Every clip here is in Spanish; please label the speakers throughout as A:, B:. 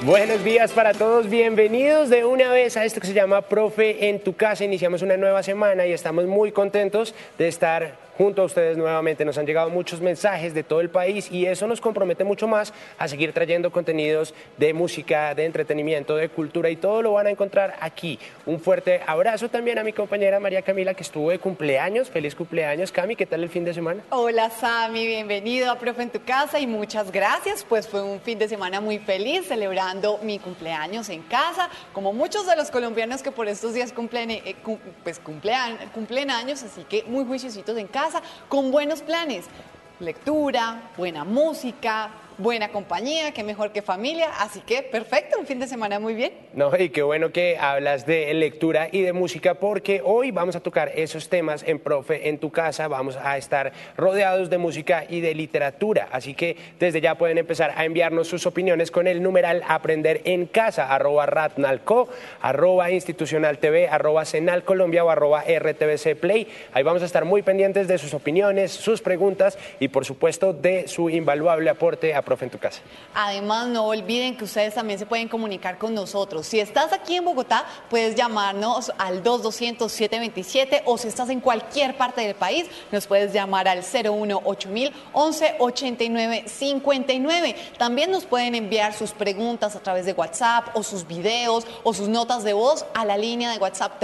A: Buenos días para todos, bienvenidos de una vez a esto que se llama Profe en tu casa. Iniciamos una nueva semana y estamos muy contentos de estar junto a ustedes nuevamente. Nos han llegado muchos mensajes de todo el país y eso nos compromete mucho más a seguir trayendo contenidos de música, de entretenimiento, de cultura y todo lo van a encontrar aquí. Un fuerte abrazo también a mi compañera María Camila que estuvo de cumpleaños. Feliz cumpleaños, Cami, ¿qué tal el fin de semana?
B: Hola Sami, bienvenido a Profe en tu casa y muchas gracias. Pues fue un fin de semana muy feliz celebrando mi cumpleaños en casa, como muchos de los colombianos que por estos días cumplen años, así que muy juiciositos en casa, con buenos planes, lectura, buena música, buena compañía, qué mejor que familia, así que perfecto, un fin de semana muy bien.
A: No, y qué bueno que hablas de lectura y de música porque hoy vamos a tocar esos temas en Profe en tu casa, vamos a estar rodeados de música y de literatura, así que desde ya pueden empezar a enviarnos sus opiniones con el numeral Aprender en Casa, @ratnalco, @institucionaltv, @senalcolombia o @rtvcplay. Ahí vamos a estar muy pendientes de sus opiniones, sus preguntas y por supuesto de su invaluable aporte a Profe en tu casa.
B: Además, no olviden que ustedes también se pueden comunicar con nosotros. Si estás aquí en Bogotá, puedes llamarnos al 200-727 o si estás en cualquier parte del país, nos puedes llamar al 018 11 89 59. También nos pueden enviar sus preguntas a través de WhatsApp o sus videos o sus notas de voz a la línea de WhatsApp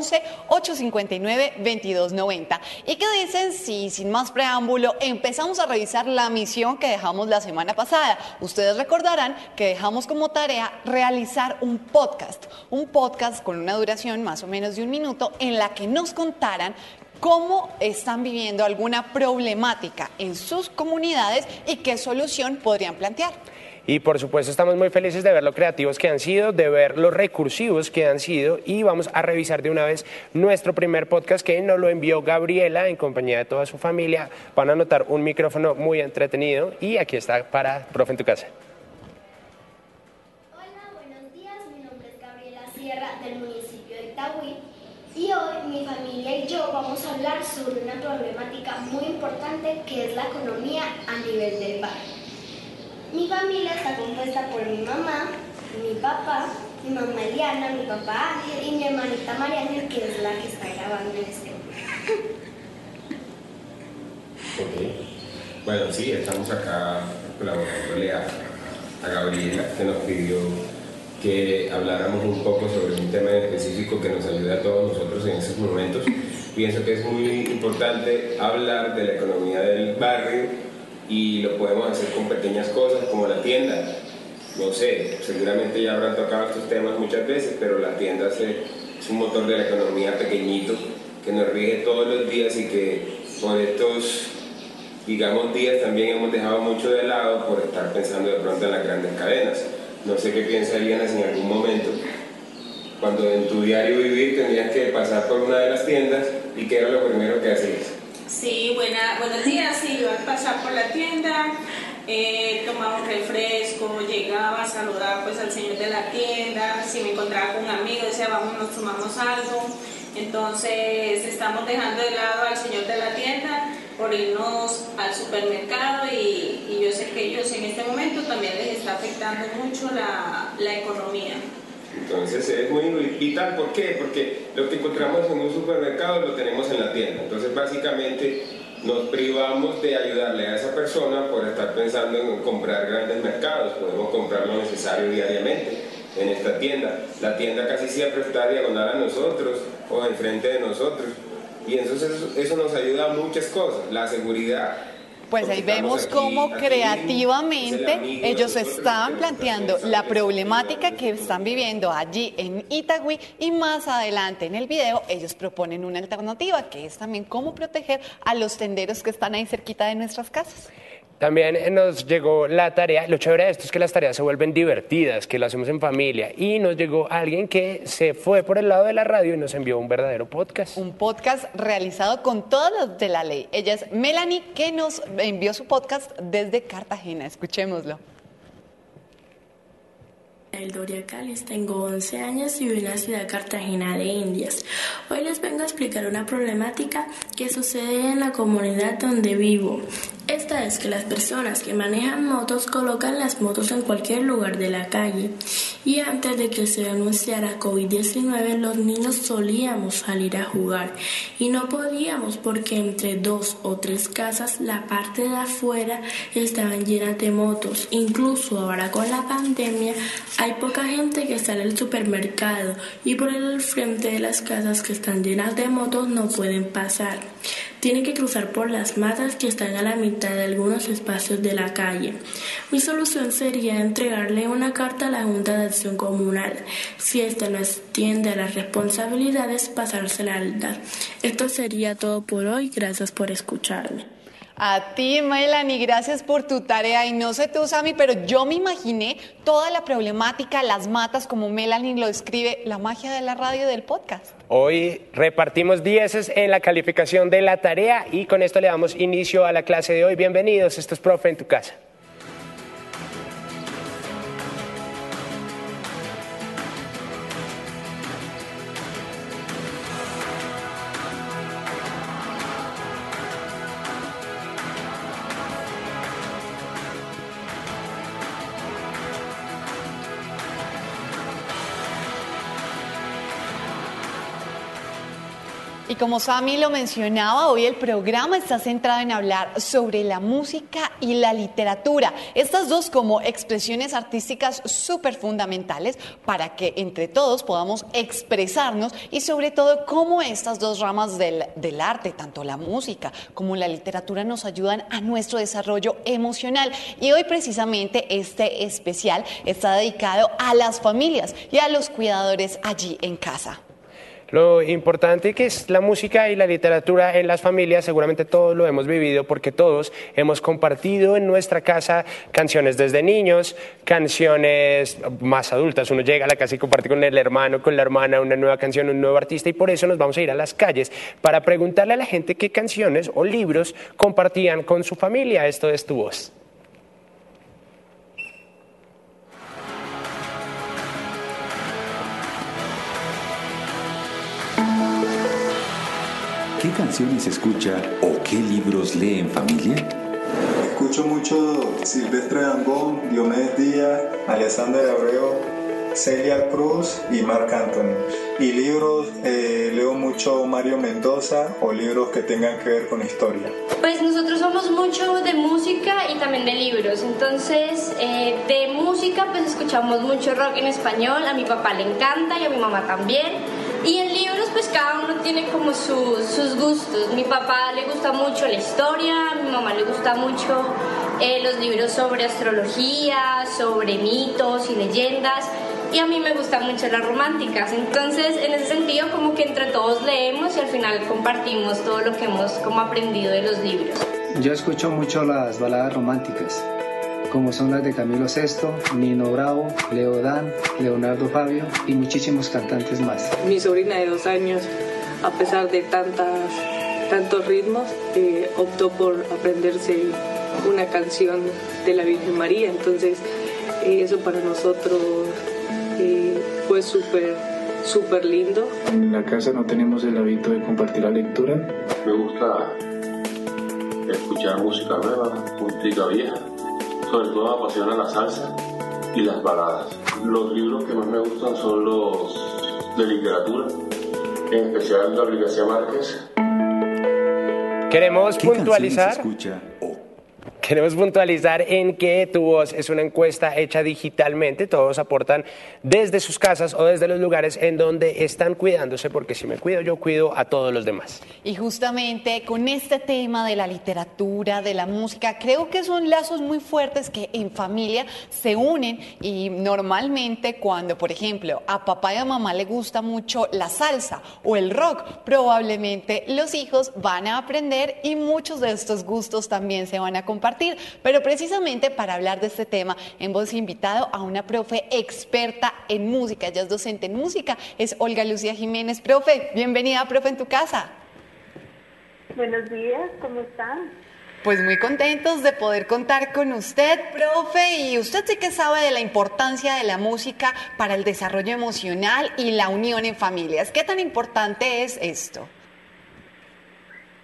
B: 311-859-2290. ¿Y qué dicen si, sin más preámbulo, empezamos a revisar la misión que dejamos la semana pasada? Ustedes recordarán que dejamos como tarea realizar un podcast con una duración más o menos de 1 minuto en la que nos contaran cómo están viviendo alguna problemática en sus comunidades y qué solución podrían plantear.
A: Y por supuesto estamos muy felices de ver lo creativos que han sido, de ver lo recursivos que han sido y vamos a revisar de una vez nuestro primer podcast que nos lo envió Gabriela en compañía de toda su familia. Van a notar un micrófono muy entretenido y aquí está para Profe en tu casa.
C: Hola, buenos días, mi nombre es Gabriela Sierra del municipio de Itagüí y hoy mi familia y yo vamos a hablar sobre una problemática muy importante que es la economía a nivel del barrio. Mi familia está compuesta por mi mamá, mi papá, mi mamá Eliana, mi papá Ángel y mi hermanita María Ángel, que es la que está grabando en este momento.
D: Ok. Bueno, sí, estamos acá colaborándole a Gabriela, que nos pidió que habláramos un poco sobre un tema en específico que nos ayude a todos nosotros en estos momentos. Pienso que es muy importante hablar de la economía del barrio y lo podemos hacer con pequeñas cosas como la tienda. No sé, seguramente ya habrán tocado estos temas muchas veces, pero la tienda es un motor de la economía pequeñito que nos rige todos los días y que por estos, digamos, días también hemos dejado mucho de lado por estar pensando de pronto en las grandes cadenas. No sé qué piensa Eliana si en algún momento, cuando en tu diario vivir tenías que pasar por una de las tiendas y qué era lo primero que hacías.
E: Sí, buenos días. Sí, iba a pasar por la tienda, tomaba un refresco, llegaba, saludaba pues al señor de la tienda, si me encontraba con un amigo decía vamos, nos tomamos algo. Entonces estamos dejando de lado al señor de la tienda por irnos al supermercado y yo sé que ellos en este momento también les está afectando mucho la economía.
D: Entonces es muy vital, ¿por qué? Porque lo que encontramos en un supermercado lo tenemos en la tienda. Entonces básicamente nos privamos de ayudarle a esa persona por estar pensando en comprar grandes mercados. Podemos comprar lo necesario diariamente en esta tienda. La tienda casi siempre está diagonal a nosotros o enfrente de nosotros. Y entonces eso nos ayuda a muchas cosas. La seguridad.
B: Pues ahí vemos cómo creativamente ellos están planteando la problemática que están viviendo allí en Itagüí y más adelante en el video ellos proponen una alternativa que es también cómo proteger a los tenderos que están ahí cerquita de nuestras casas.
A: También nos llegó la tarea, lo chévere de esto es que las tareas se vuelven divertidas, que lo hacemos en familia y nos llegó alguien que se fue por el lado de la radio y nos envió un verdadero podcast.
B: Un podcast realizado con todos los de la ley. Ella es Melanie que nos envió su podcast desde Cartagena, escuchémoslo.
F: Doria Calis, tengo 11 años y vivo en la ciudad de Cartagena de Indias. Hoy les vengo a explicar una problemática que sucede en la comunidad donde vivo. Esta es que las personas que manejan motos colocan las motos en cualquier lugar de la calle. Y antes de que se anunciara COVID-19, los niños solíamos salir a jugar y no podíamos porque entre 2 o 3 casas la parte de afuera estaban llenas de motos. Incluso ahora con la pandemia hay poca gente que sale al supermercado y por el frente de las casas que están llenas de motos no pueden pasar. Tienen que cruzar por las matas que están a la mitad de algunos espacios de la calle. Mi solución sería entregarle una carta a la Junta de Acción Comunal. Si ésta no atiende a las responsabilidades, pasársela al DAR. Esto sería todo por hoy. Gracias por escucharme.
B: A ti, Melanie, gracias por tu tarea. Y no sé tú, Sammy, pero yo me imaginé toda la problemática, las matas, como Melanie lo describe, la magia de la radio y del podcast.
A: Hoy repartimos 10 en la calificación de la tarea y con esto le damos inicio a la clase de hoy. Bienvenidos, esto es Profe en tu casa.
B: Y como Sammy lo mencionaba, hoy el programa está centrado en hablar sobre la música y la literatura. Estas dos como expresiones artísticas súper fundamentales para que entre todos podamos expresarnos y sobre todo cómo estas dos ramas del arte, tanto la música como la literatura, nos ayudan a nuestro desarrollo emocional. Y hoy precisamente este especial está dedicado a las familias y a los cuidadores allí en casa.
A: Lo importante que es la música y la literatura en las familias, seguramente todos lo hemos vivido porque todos hemos compartido en nuestra casa canciones desde niños, canciones más adultas. Uno llega a la casa y comparte con el hermano, con la hermana, una nueva canción, un nuevo artista y por eso nos vamos a ir a las calles para preguntarle a la gente qué canciones o libros compartían con su familia. Esto es Tu Voz.
G: ¿Qué canciones escucha o qué libros lee en familia?
H: Escucho mucho Silvestre Dangond, Diomedes Díaz, Alexander Abreu, Celia Cruz y Marc Anthony. Y libros, leo mucho Mario Mendoza o libros que tengan que ver con historia.
I: Pues nosotros somos mucho de música y también de libros. Entonces, de música pues escuchamos mucho rock en español. A mi papá le encanta y a mi mamá también. Y en libros pues cada uno tiene como sus gustos. Mi papá le gusta mucho la historia, a mi mamá le gusta mucho los libros sobre astrología, sobre mitos y leyendas. Y a mí me gustan mucho las románticas. Entonces, en ese sentido, como que entre todos leemos y al final compartimos todo lo que hemos como aprendido de los libros.
J: Yo escucho mucho las baladas románticas, como son las de Camilo VI, Nino Bravo, Leo Dan, Leonardo Fabio y muchísimos cantantes más.
K: Mi sobrina de 2 años, a pesar de tantos ritmos, optó por aprenderse una canción de la Virgen María. Entonces, eso para nosotros fue súper lindo.
L: En la casa no tenemos el hábito de compartir la lectura.
M: Me gusta escuchar música nueva, música vieja. Sobre todo me apasiona la salsa y las baladas. Los libros que más me gustan son los de literatura, en especial Gabriel García Márquez.
A: Queremos
G: ¿Qué
A: puntualizar.
G: canciones escucha o
A: Queremos puntualizar en que Tu Voz es una encuesta hecha digitalmente. Todos aportan desde sus casas o desde los lugares en donde están cuidándose, porque si me cuido yo, cuido a todos los demás.
B: Y justamente con este tema de la literatura, de la música, creo que son lazos muy fuertes que en familia se unen y normalmente cuando, por ejemplo, a papá y a mamá le gusta mucho la salsa o el rock, probablemente los hijos van a aprender y muchos de estos gustos también se van a compartir. Pero precisamente para hablar de este tema hemos invitado a una profe experta en música. Ella es docente en música, es Olga Lucía Jiménez. Profe, bienvenida, profe, en tu casa.
N: Buenos días, ¿cómo están?
B: Pues muy contentos de poder contar con usted, profe, y usted sí que sabe de la importancia de la música para el desarrollo emocional y la unión en familias. ¿Qué tan importante es esto?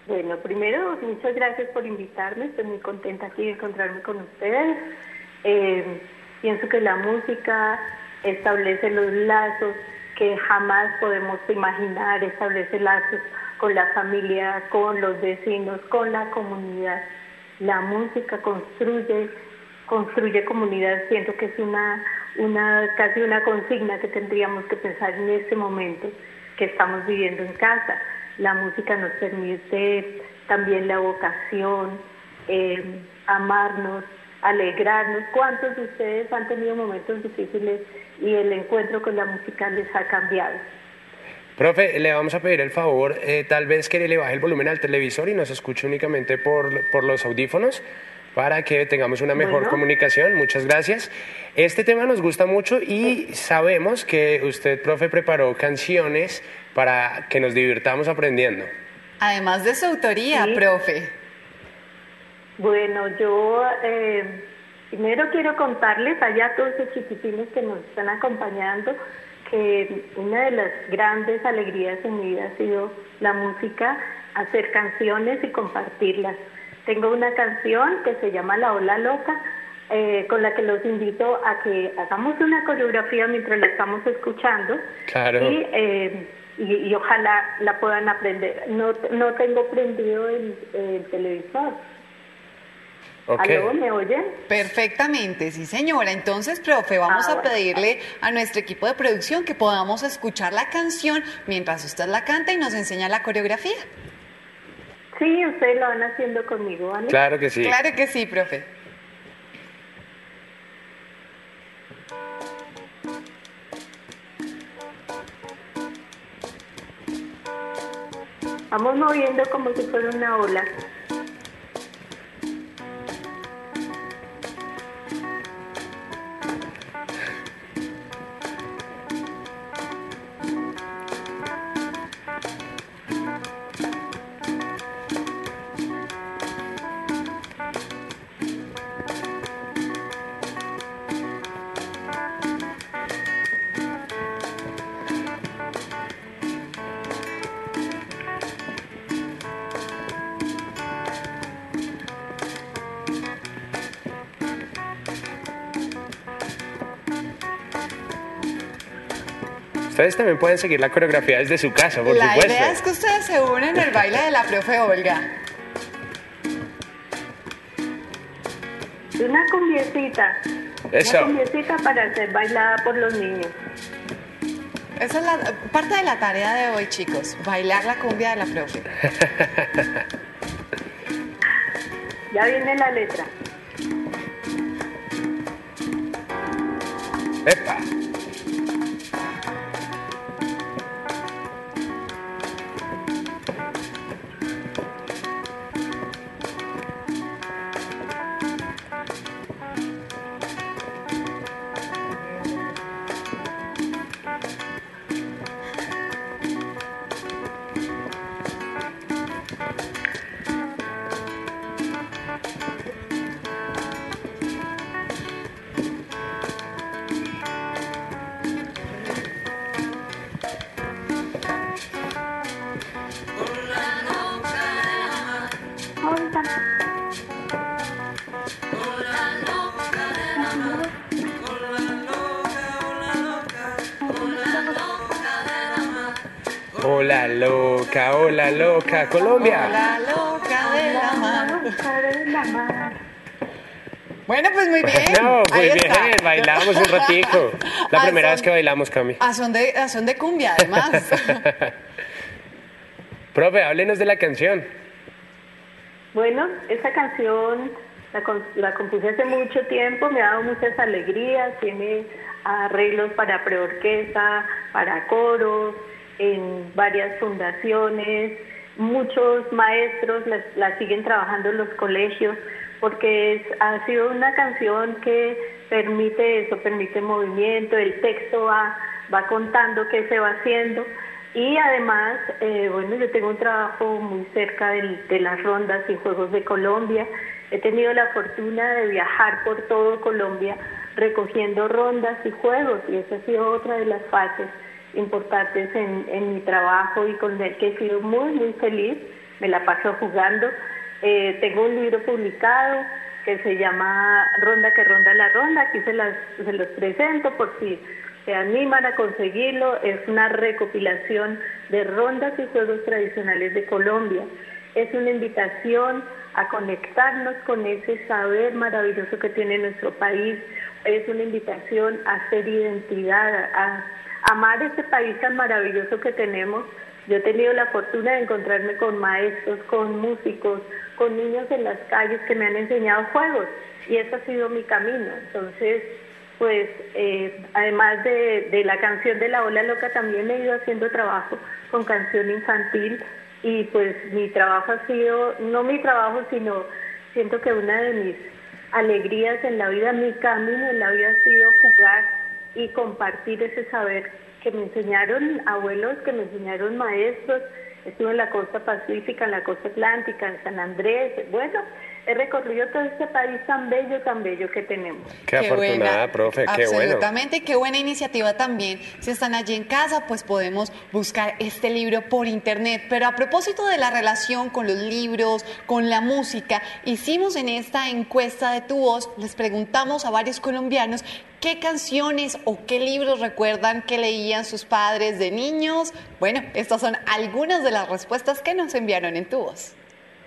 N: Bueno, primero, muchas gracias por invitarme. Estoy muy contenta aquí de encontrarme con ustedes. Pienso que la música establece los lazos que jamás podemos imaginar, establece lazos con la familia, con los vecinos, con la comunidad. La música construye comunidad. Siento que es casi una consigna que tendríamos que pensar en este momento que estamos viviendo en casa. La música nos permite también la vocación, amarnos, alegrarnos. ¿Cuántos de ustedes han tenido momentos difíciles y el encuentro con la música les ha cambiado?
A: Profe, le vamos a pedir el favor, tal vez que le baje el volumen al televisor y nos escuche únicamente por los audífonos para que tengamos una mejor comunicación. Muchas gracias. Este tema nos gusta mucho y sabemos que usted, profe, preparó canciones para que nos divirtamos aprendiendo.
B: Además de su autoría, profe.
N: Bueno, yo primero quiero contarles allá a todos esos chiquitines que nos están acompañando que una de las grandes alegrías en mi vida ha sido la música, hacer canciones y compartirlas. Tengo una canción que se llama La Ola Loca, con la que los invito a que hagamos una coreografía mientras la estamos escuchando.
A: Claro.
N: Y ojalá la puedan aprender. No tengo prendido el televisor.
A: Okay.
N: ¿Aló, me oyen?
B: Perfectamente, sí señora. Entonces, profe, vamos a pedirle a nuestro equipo de producción que podamos escuchar la canción mientras usted la canta y nos enseña la coreografía.
N: Sí, ustedes lo van haciendo conmigo, ¿vale?
A: Claro que sí.
B: Claro que sí, profe.
N: Vamos moviendo como si fuera una ola.
A: Ustedes también pueden seguir la coreografía desde su casa, por supuesto.
B: La idea es que ustedes se unen al baile de la profe Olga.
N: Una cumbiecita.
A: Eso.
N: Una cumbiecita para ser bailada por los niños.
B: Esa es la parte de la tarea de hoy, chicos. Bailar la cumbia de la profe.
N: Ya viene la letra.
A: ¡Epa! Hola loca, Colombia.
B: Hola loca de la mar. Bueno, pues muy bien.
A: No, muy
B: ahí
A: bien,
B: está.
A: bailamos un ratico. La primera vez que bailamos, Cami.
B: A son de cumbia, además.
A: Profe, háblenos de la canción.
N: Bueno, esta canción la compuse hace mucho tiempo, me ha dado muchas alegrías, tiene arreglos para preorquesta, para coros, en varias fundaciones, muchos maestros la siguen trabajando en los colegios, porque ha sido una canción que permite eso, permite movimiento, el texto va contando qué se va haciendo. Y además, bueno, yo tengo un trabajo muy cerca de las rondas y juegos de Colombia. He tenido la fortuna de viajar por todo Colombia recogiendo rondas y juegos, y esa ha sido otra de las fases importantes en mi trabajo y con el que he sido muy, muy feliz, me la paso jugando. Tengo un libro publicado que se llama Ronda que ronda la ronda. Aquí se los presento por si se animan a conseguirlo. Es una recopilación de rondas y juegos tradicionales de Colombia. Es una invitación a conectarnos con ese saber maravilloso que tiene nuestro país. Es una invitación a hacer identidad, a amar este país tan maravilloso que tenemos. Yo he tenido la fortuna de encontrarme con maestros, con músicos, con niños en las calles que me han enseñado juegos, y ese ha sido mi camino. Entonces, pues, además de la canción de La Ola Loca, también he ido haciendo trabajo con canción infantil, y pues mi trabajo ha sido, no mi trabajo, sino siento que una de mis alegrías en la vida, mi camino en la vida ha sido jugar y compartir ese saber que me enseñaron abuelos, que me enseñaron maestros. Estuve en la costa pacífica, en la costa atlántica, en San Andrés. Bueno, he recorrido todo este país tan bello que tenemos.
A: Qué afortunada,
B: buena,
A: profe, qué bueno.
B: Absolutamente, qué buena iniciativa también. Si están allí en casa, pues podemos buscar este libro por internet. Pero a propósito de la relación con los libros, con la música, hicimos en esta encuesta de Tu Voz, les preguntamos a varios colombianos qué canciones o qué libros recuerdan que leían sus padres de niños. Bueno, estas son algunas de las respuestas que nos enviaron en Tu Voz.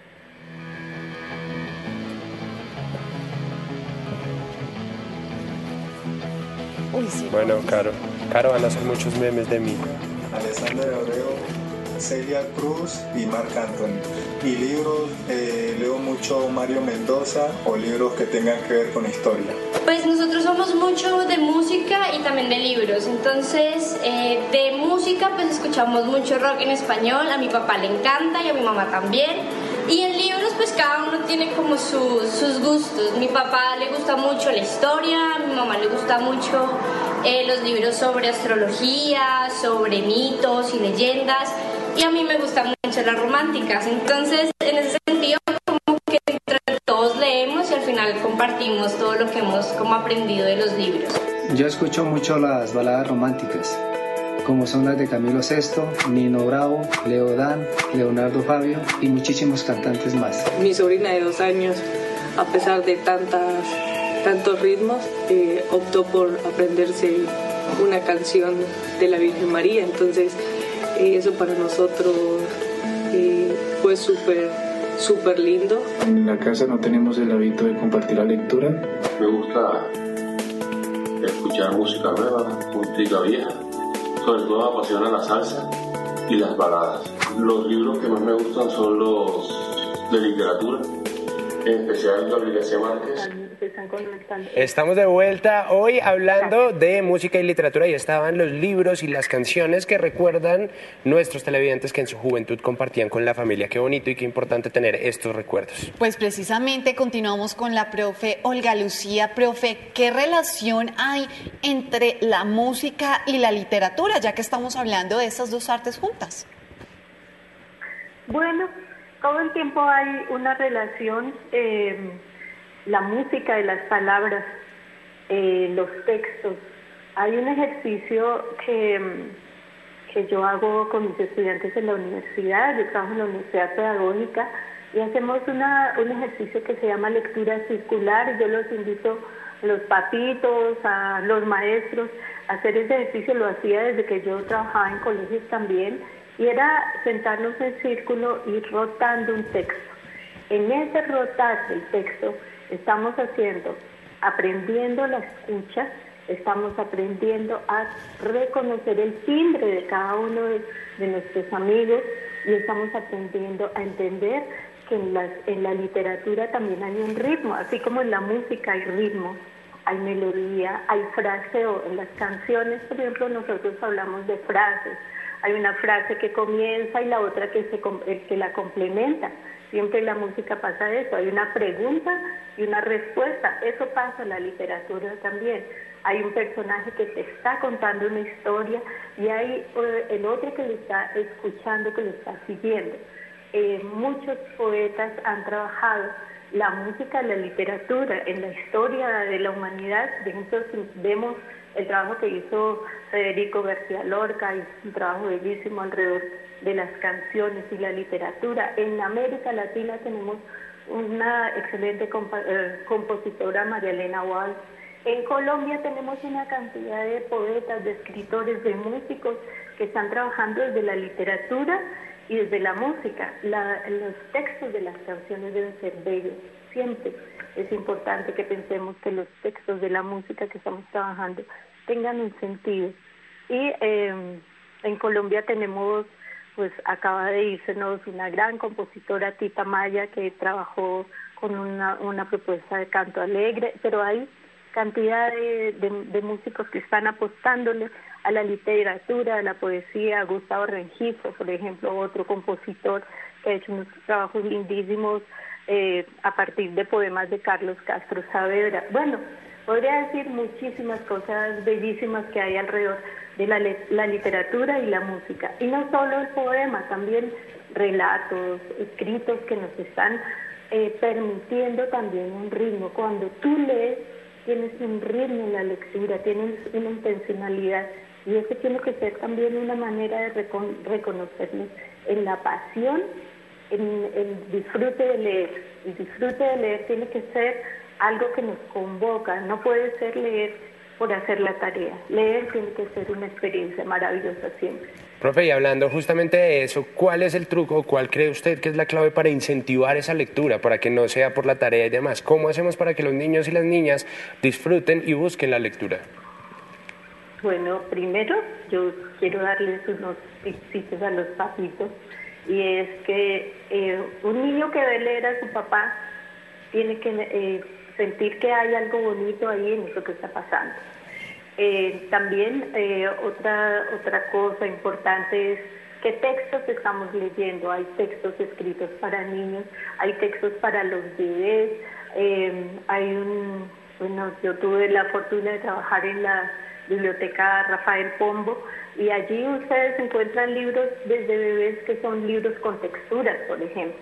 B: Uy, sí,
A: bueno, Caro, van a hacer muchos memes de mí.
H: Alexander Abreu, Celia Cruz y Marc Anthony. Y libros, leo mucho Mario Mendoza o libros que tengan que ver con historia.
I: Pues nosotros somos mucho de música y también de libros. Entonces, de música pues escuchamos mucho rock en español. A mi papá le encanta y a mi mamá también. Y en libros pues cada uno tiene como sus gustos. Mi papá le gusta mucho la historia, a mi mamá le gusta mucho los libros sobre astrología, sobre mitos y leyendas, y a mí me gustan mucho las románticas. Entonces, en ese sentido, como que entre todos leemos y al final compartimos todo lo que hemos como aprendido de los libros.
J: Yo escucho mucho las baladas románticas, como son las de Camilo VI, Nino Bravo, Leo Dan, Leonardo Fabio y muchísimos cantantes más.
K: Mi sobrina de 2 años, a pesar de tantos ritmos, optó por aprenderse una canción de la Virgen María. Entonces, eso para nosotros fue súper lindo.
L: En la casa no tenemos el hábito de compartir la lectura.
M: Me gusta escuchar música nueva, música vieja. Sobre todo me apasiona la salsa y las baladas. Los libros que más me gustan son los de literatura, en especial Gabriel García Márquez.
A: Estamos de vuelta hoy hablando de música y literatura, y estaban los libros y las canciones que recuerdan nuestros televidentes que en su juventud compartían con la familia. Qué bonito y qué importante tener estos recuerdos.
B: Pues precisamente continuamos con la profe Olga Lucía. Profe, ¿qué relación hay entre la música y la literatura, ya que estamos hablando de esas dos artes juntas?
N: Bueno, todo el tiempo hay una relación, la música de las palabras, los textos. Hay un ejercicio que yo hago con mis estudiantes en la universidad. Yo trabajo en la Universidad Pedagógica y hacemos un ejercicio que se llama lectura circular. Yo los invito a los papitos, a los maestros, a hacer ese ejercicio. Lo hacía desde que yo trabajaba en colegios también, y era sentarnos en círculo y rotando un texto. En ese rotar del texto estamos aprendiendo la escucha, estamos aprendiendo a reconocer el timbre de cada uno de nuestros amigos, y estamos aprendiendo a entender que en la literatura también hay un ritmo, así como en la música hay ritmo, hay melodía, hay fraseo. En las canciones, por ejemplo, nosotros hablamos de frases. Hay una frase que comienza y la otra que la complementa. Siempre en la música pasa eso, hay una pregunta y una respuesta. Eso pasa en la literatura también. Hay un personaje que te está contando una historia y hay el otro que lo está escuchando, que lo está siguiendo. Muchos poetas han trabajado la música, la literatura, en la historia de la humanidad. Por ejemplo, si vemos el trabajo que hizo Federico García Lorca, y un trabajo bellísimo alrededor de las canciones y la literatura. En América Latina tenemos una excelente compositora, María Elena Walsh. En Colombia tenemos una cantidad de poetas, de escritores, de músicos que están trabajando desde la literatura y desde la música. Los textos de las canciones deben ser bellos, siempre es importante que pensemos que los textos de la música que estamos trabajando tengan un sentido. Y en Colombia tenemos, pues acaba de irnos una gran compositora, Tita Maya, que trabajó con una propuesta de canto alegre, pero hay cantidad de músicos que están apostándole a la literatura, a la poesía. Gustavo Rengifo, por ejemplo, otro compositor que ha hecho unos trabajos lindísimos a partir de poemas de Carlos Castro Saavedra. Bueno, podría decir muchísimas cosas bellísimas que hay alrededor de la literatura y la música. Y no solo el poema, también relatos, escritos que nos están permitiendo también un ritmo. Cuando tú lees, tienes un ritmo en la lectura, tienes una intencionalidad, y eso tiene que ser también una manera de reconocernos en la pasión, en el disfrute de leer. El disfrute de leer tiene que ser algo que nos convoca, no puede ser leer por hacer la tarea. Leer tiene que ser una experiencia maravillosa siempre.
A: Profe, y hablando justamente de eso, ¿cuál es el truco, cuál cree usted que es la clave para incentivar esa lectura, para que no sea por la tarea y demás? ¿Cómo hacemos para que los niños y las niñas disfruten y busquen la lectura?
N: Bueno, primero yo quiero darles unos tipsitos a los papitos, y es que un niño que ve leer a su papá tiene que sentir que hay algo bonito ahí en eso que está pasando. También otra cosa importante es qué textos estamos leyendo. Hay textos escritos para niños, hay textos para los bebés. Yo tuve la fortuna de trabajar en la biblioteca Rafael Pombo, y allí ustedes encuentran libros desde bebés que son libros con texturas, por ejemplo,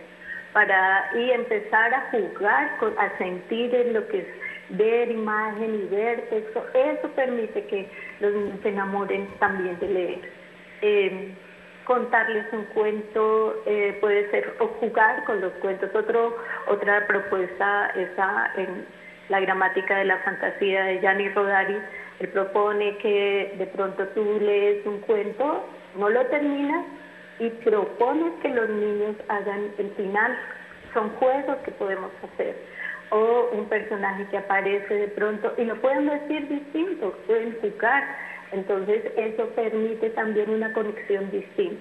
N: y empezar a jugar, a sentir en lo que es ver imagen y ver texto. Eso permite que los niños se enamoren también de leer. Contarles un cuento puede ser, o jugar con los cuentos. Otra propuesta está en la gramática de la fantasía de Gianni Rodari. Él propone que de pronto tú lees un cuento, no lo terminas, y propones que los niños hagan el final. Son juegos que podemos hacer. O un personaje que aparece de pronto y lo pueden decir distinto, pueden jugar. Entonces eso permite también una conexión distinta.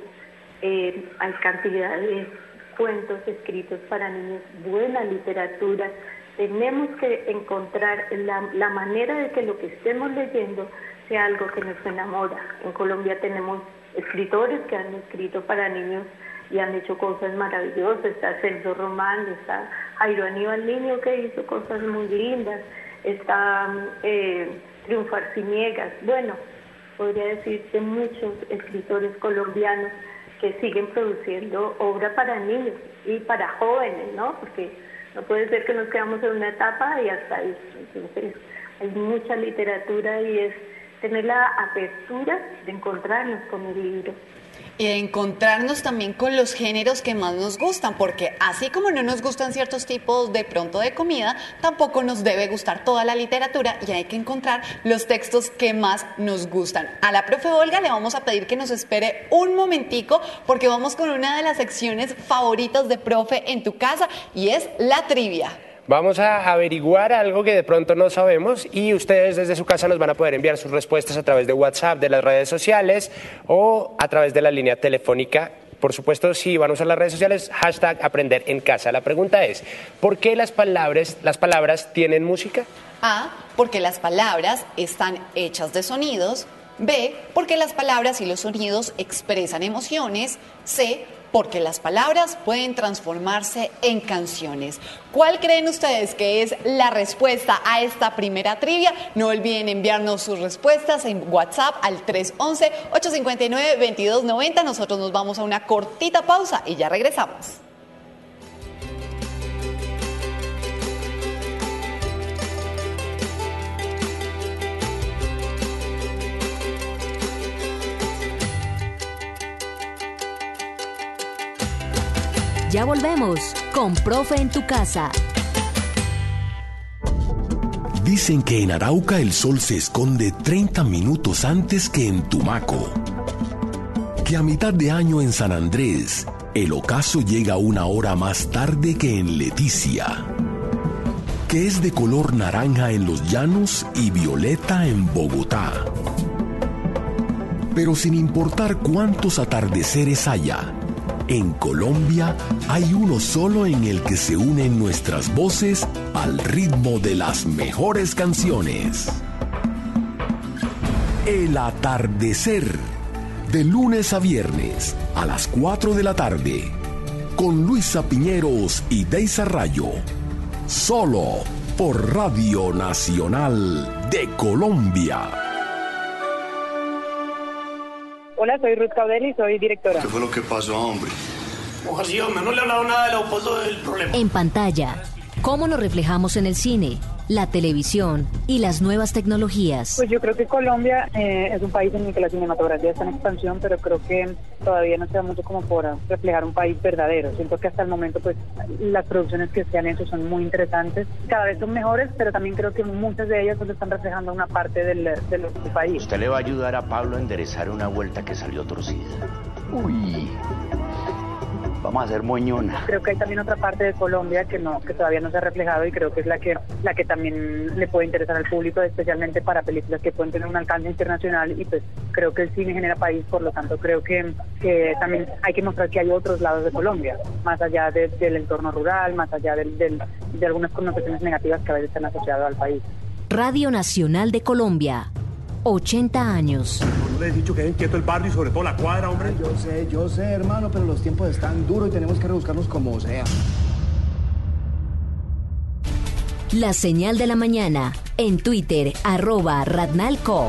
N: Hay cantidad de cuentos escritos para niños, buena literatura. Tenemos que encontrar la manera de que lo que estemos leyendo sea algo que nos enamora. En Colombia tenemos escritores que han escrito para niños y han hecho cosas maravillosas. Está Celso Román, está Jairo Aníbal Niño, que hizo cosas muy lindas, está Triunfo Arciniegas. Bueno, podría decirte muchos escritores colombianos que siguen produciendo obra para niños y para jóvenes, ¿no? Porque no puede ser que nos quedamos en una etapa y hasta ahí. Entonces, hay mucha literatura y es tener la apertura de encontrarnos con el libro.
B: Y de encontrarnos también con los géneros que más nos gustan, porque así como no nos gustan ciertos tipos de pronto de comida, tampoco nos debe gustar toda la literatura, y hay que encontrar los textos que más nos gustan. A la profe Olga le vamos a pedir que nos espere un momentico, porque vamos con una de las secciones favoritas de Profe en tu casa, y es la trivia.
A: Vamos a averiguar algo que de pronto no sabemos, y ustedes desde su casa nos van a poder enviar sus respuestas a través de WhatsApp, de las redes sociales o a través de la línea telefónica. Por supuesto, si van a usar las redes sociales, hashtag aprender en casa. La pregunta es, ¿por qué las palabras tienen música?
B: A, porque las palabras están hechas de sonidos. B, porque las palabras y los sonidos expresan emociones. C, porque las palabras pueden transformarse en canciones. ¿Cuál creen ustedes que es la respuesta a esta primera trivia? No olviden enviarnos sus respuestas en WhatsApp al 311-859-2290. Nosotros nos vamos a una cortita pausa y ya regresamos.
O: Ya volvemos con Profe en tu casa.
P: Dicen que en Arauca el sol se esconde 30 minutos antes que en Tumaco. Que a mitad de año en San Andrés, el ocaso llega 1 hora más tarde que en Leticia. Que es de color naranja en los llanos y violeta en Bogotá. Pero sin importar cuántos atardeceres haya, en Colombia hay uno solo en el que se unen nuestras voces al ritmo de las mejores canciones. El atardecer, de lunes a viernes a las 4 de la tarde, con Luisa Piñeros y Deisa Rayo, solo por Radio Nacional de Colombia.
Q: Hola, soy Ruth Caudel y soy directora.
R: ¿Qué fue lo que pasó, hombre?
S: Ojalá, sí, hombre, no le he hablado nada de Leopoldo del problema.
O: En pantalla, ¿cómo nos reflejamos en el cine, la televisión y las nuevas tecnologías?
Q: Pues yo creo que Colombia es un país en el que la cinematografía está en expansión, pero creo que todavía no se da mucho como por reflejar un país verdadero. Siento que hasta el momento pues las producciones que se han hecho son muy interesantes, cada vez son mejores, pero también creo que muchas de ellas solo están reflejando una parte del país.
T: Usted le va a ayudar a Pablo a enderezar una vuelta que salió torcida. Uy, vamos a hacer moñona.
Q: Creo que hay también otra parte de Colombia que todavía no se ha reflejado y creo que es la que también le puede interesar al público, especialmente para películas que pueden tener un alcance internacional, y pues creo que el cine genera país, por lo tanto creo que también hay que mostrar que hay otros lados de Colombia, más allá del entorno rural, más allá de algunas connotaciones negativas que a veces están asociadas al país.
O: Radio Nacional de Colombia, 80 años.
S: ¿No le he dicho que den quieto el barrio y sobre todo la cuadra, hombre?
U: Yo sé, hermano, pero los tiempos están duros y tenemos que rebuscarnos como sea.
O: La señal de la mañana, en Twitter, @radnalco.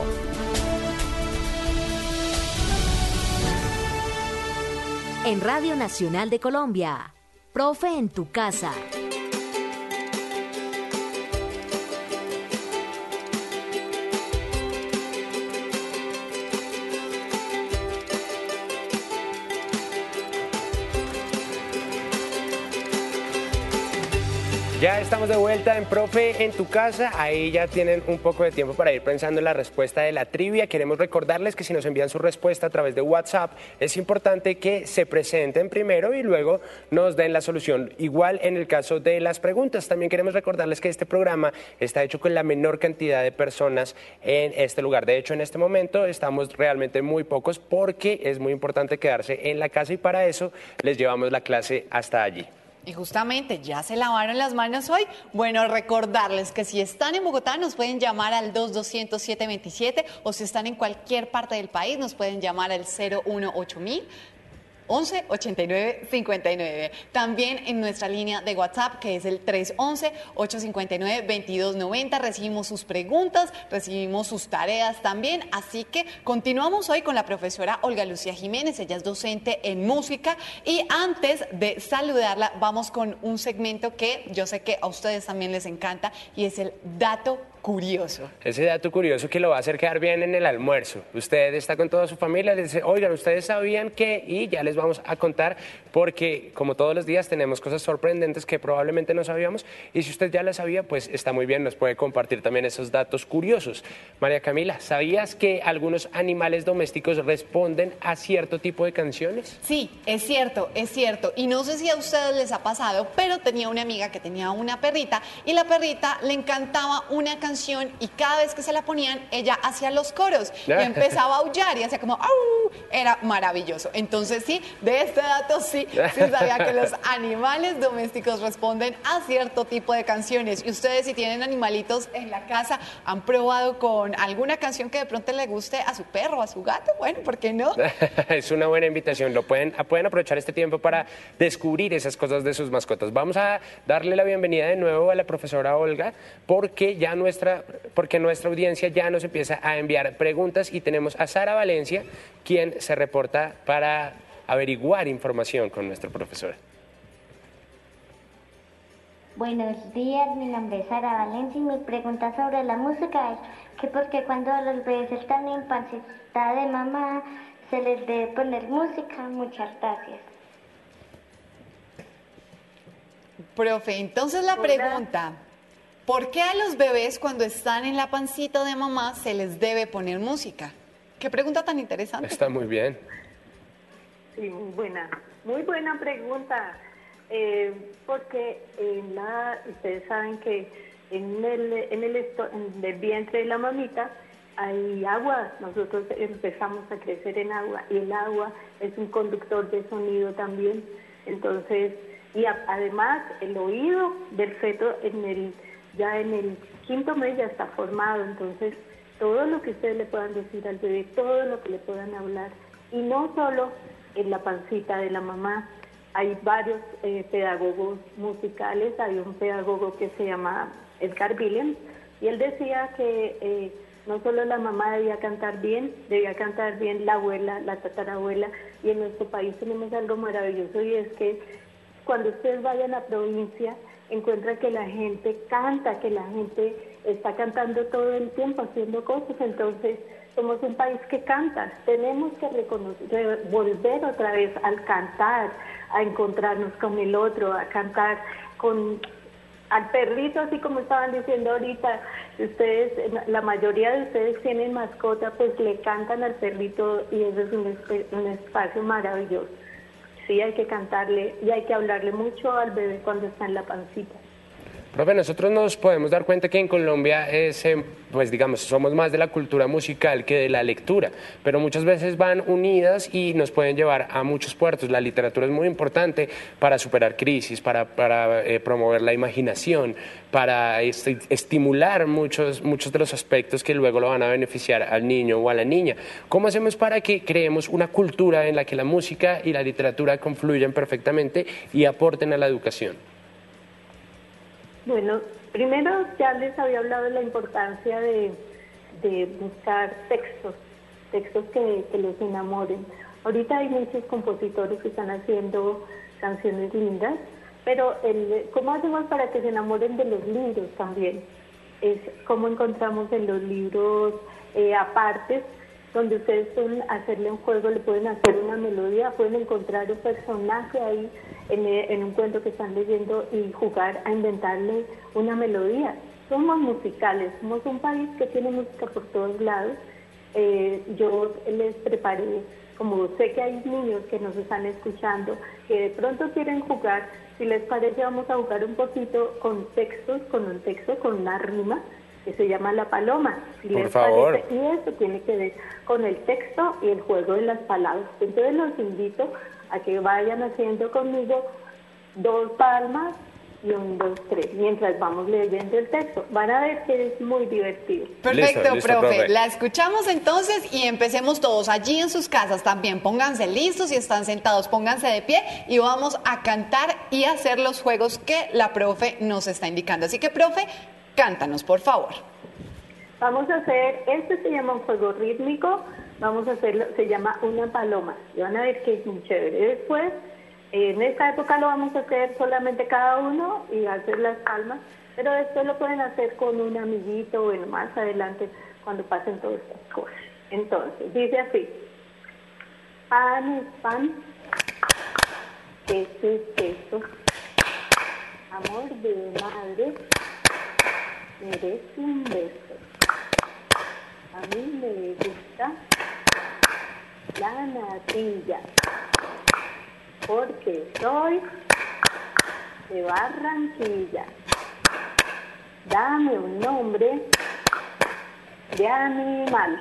O: En Radio Nacional de Colombia, Profe en tu casa.
A: Ya estamos de vuelta en Profe en tu casa. Ahí ya tienen un poco de tiempo para ir pensando en la respuesta de la trivia. Queremos recordarles que si nos envían su respuesta a través de WhatsApp, es importante que se presenten primero y luego nos den la solución. Igual en el caso de las preguntas, también queremos recordarles que este programa está hecho con la menor cantidad de personas en este lugar. De hecho, en este momento estamos realmente muy pocos porque es muy importante quedarse en la casa y para eso les llevamos la clase hasta allí.
B: Y justamente, ¿ya se lavaron las manos hoy? Bueno, recordarles que si están en Bogotá nos pueden llamar al 220-727 o si están en cualquier parte del país nos pueden llamar al 018.000 11 89 59. También en nuestra línea de WhatsApp, que es el 311-859-2290. Recibimos sus preguntas, recibimos sus tareas también. Así que continuamos hoy con la profesora Olga Lucía Jiménez. Ella es docente en música. Y antes de saludarla, vamos con un segmento que yo sé que a ustedes también les encanta y es el dato curioso.
A: Ese dato curioso que lo va a hacer quedar bien en el almuerzo. Usted está con toda su familia, le dice, oigan, ¿ustedes sabían que? Y ya les vamos a contar porque como todos los días tenemos cosas sorprendentes que probablemente no sabíamos y si usted ya las sabía, pues está muy bien, nos puede compartir también esos datos curiosos. María Camila, ¿sabías que algunos animales domésticos responden a cierto tipo de canciones?
B: Sí, es cierto, es cierto. Y no sé si a ustedes les ha pasado, pero tenía una amiga que tenía una perrita y la perrita le encantaba una canción y cada vez que se la ponían, ella hacía los coros y empezaba a aullar y hacía como ¡au! Era maravilloso. Entonces sí, de este dato sí sabía que los animales domésticos responden a cierto tipo de canciones. Y ustedes si tienen animalitos en la casa, ¿han probado con alguna canción que de pronto le guste a su perro o a su gato? Bueno, ¿por qué no?
A: Es una buena invitación. Pueden aprovechar este tiempo para descubrir esas cosas de sus mascotas. Vamos a darle la bienvenida de nuevo a la profesora Olga porque nuestra audiencia ya nos empieza a enviar preguntas y tenemos a Sara Valencia, quien se reporta para averiguar información con nuestro profesor.
V: Buenos días, mi nombre es Sara Valencia y mi pregunta sobre la música es que por qué cuando los bebés están en pancita de mamá se les debe poner música. Muchas gracias.
B: Profe, entonces la pregunta, ¿por qué a los bebés cuando están en la pancita de mamá se les debe poner música? Qué pregunta tan interesante.
A: Está muy bien.
N: Sí, muy buena pregunta, porque ustedes saben que en el vientre de la mamita hay agua, nosotros empezamos a crecer en agua y el agua es un conductor de sonido también, entonces, además el oído del feto ya en el quinto mes ya está formado, entonces todo lo que ustedes le puedan decir al bebé, todo lo que le puedan hablar, y no solo en la pancita de la mamá. Hay varios pedagogos musicales, hay un pedagogo que se llama Edgar Williams, y él decía que no solo la mamá debía cantar bien la abuela, la tatarabuela, y en nuestro país tenemos algo maravilloso, y es que cuando ustedes vayan a la provincia, encuentran que la gente canta, que la gente está cantando todo el tiempo, haciendo cosas, entonces somos un país que canta, tenemos que volver otra vez al cantar, a encontrarnos con el otro, a cantar al perrito, así como estaban diciendo ahorita, ustedes, la mayoría de ustedes tienen mascota, pues le cantan al perrito y eso es un espacio maravilloso. Sí, hay que cantarle y hay que hablarle mucho al bebé cuando está en la pancita.
A: Profe, nosotros nos podemos dar cuenta que en Colombia pues digamos, somos más de la cultura musical que de la lectura, pero muchas veces van unidas y nos pueden llevar a muchos puertos. La literatura es muy importante para superar crisis, para promover la imaginación, para estimular muchos de los aspectos que luego lo van a beneficiar al niño o a la niña. ¿Cómo hacemos para que creemos una cultura en la que la música y la literatura confluyan perfectamente y aporten a la educación?
N: Bueno, primero ya les había hablado de la importancia de buscar textos que los enamoren. Ahorita hay muchos compositores que están haciendo canciones lindas, pero ¿cómo hacemos para que se enamoren de los libros también? Es cómo encontramos en los libros apartes, donde ustedes pueden hacerle un juego, le pueden hacer una melodía, pueden encontrar un personaje ahí en un cuento que están leyendo y jugar a inventarle una melodía. Somos musicales, somos un país que tiene música por todos lados. Yo les preparé, como sé que hay niños que nos están escuchando, que de pronto quieren jugar, si les parece vamos a jugar un poquito con un texto, con una rima, que se llama La Paloma. Si
A: por
N: les
A: favor.
N: Parece, y eso tiene que ver con el texto y el juego de las palabras. Entonces los invito a que vayan haciendo conmigo 2 palmas y 1, 2, 3, mientras vamos leyendo el texto. Van a ver que es muy divertido.
B: Perfecto,
A: Listo,
B: profe. La escuchamos entonces y empecemos todos allí en sus casas también. Pónganse listos, si están sentados, pónganse de pie y vamos a cantar y hacer los juegos que la profe nos está indicando. Así que, profe, cántanos, por favor.
N: Vamos a hacer, se llama un juego rítmico, vamos a hacerlo, se llama Una Paloma. Y van a ver que es muy chévere. Después, en esta época lo vamos a hacer solamente cada uno y hacer las palmas, pero después lo pueden hacer con un amiguito, bueno, más adelante, cuando pasen todas estas cosas. Entonces, dice así: pan es pan, queso es queso, amor de madre, merece un beso. A mí me gusta la natilla, porque soy de Barranquilla. Dame un nombre de animal.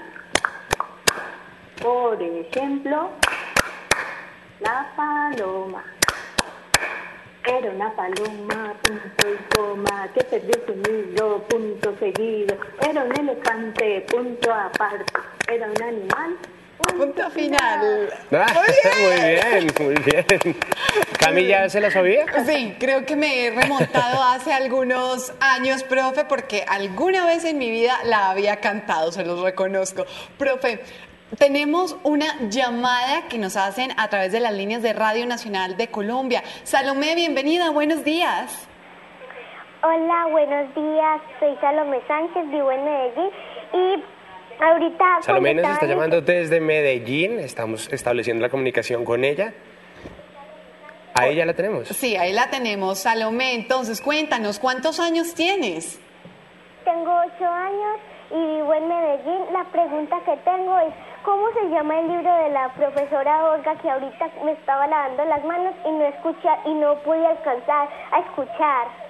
N: Por ejemplo, la paloma. Era una paloma, punto y coma, que perdió su nido, punto seguido. Era un elefante, punto aparte. Era un animal,
B: punto final.
A: Muy bien. ¿Cami ya se la sabía?
B: Sí, creo que me he remontado hace algunos años, profe, porque alguna vez en mi vida la había cantado, se los reconozco. Profe, tenemos una llamada que nos hacen a través de las líneas de Radio Nacional de Colombia. Salomé, bienvenida, buenos días.
V: Hola, buenos días. Soy Salomé Sánchez, vivo en Medellín y ahorita...
A: Salomé nos está llamando desde Medellín, estamos estableciendo la comunicación con ella. Ahí ya la tenemos.
B: Sí, ahí la tenemos. Salomé, entonces cuéntanos, ¿cuántos años tienes?
V: Tengo 8 años y vivo en Medellín. La pregunta que tengo es, ¿cómo se llama el libro de la profesora Olga que ahorita me estaba lavando las manos y no pude alcanzar a escuchar?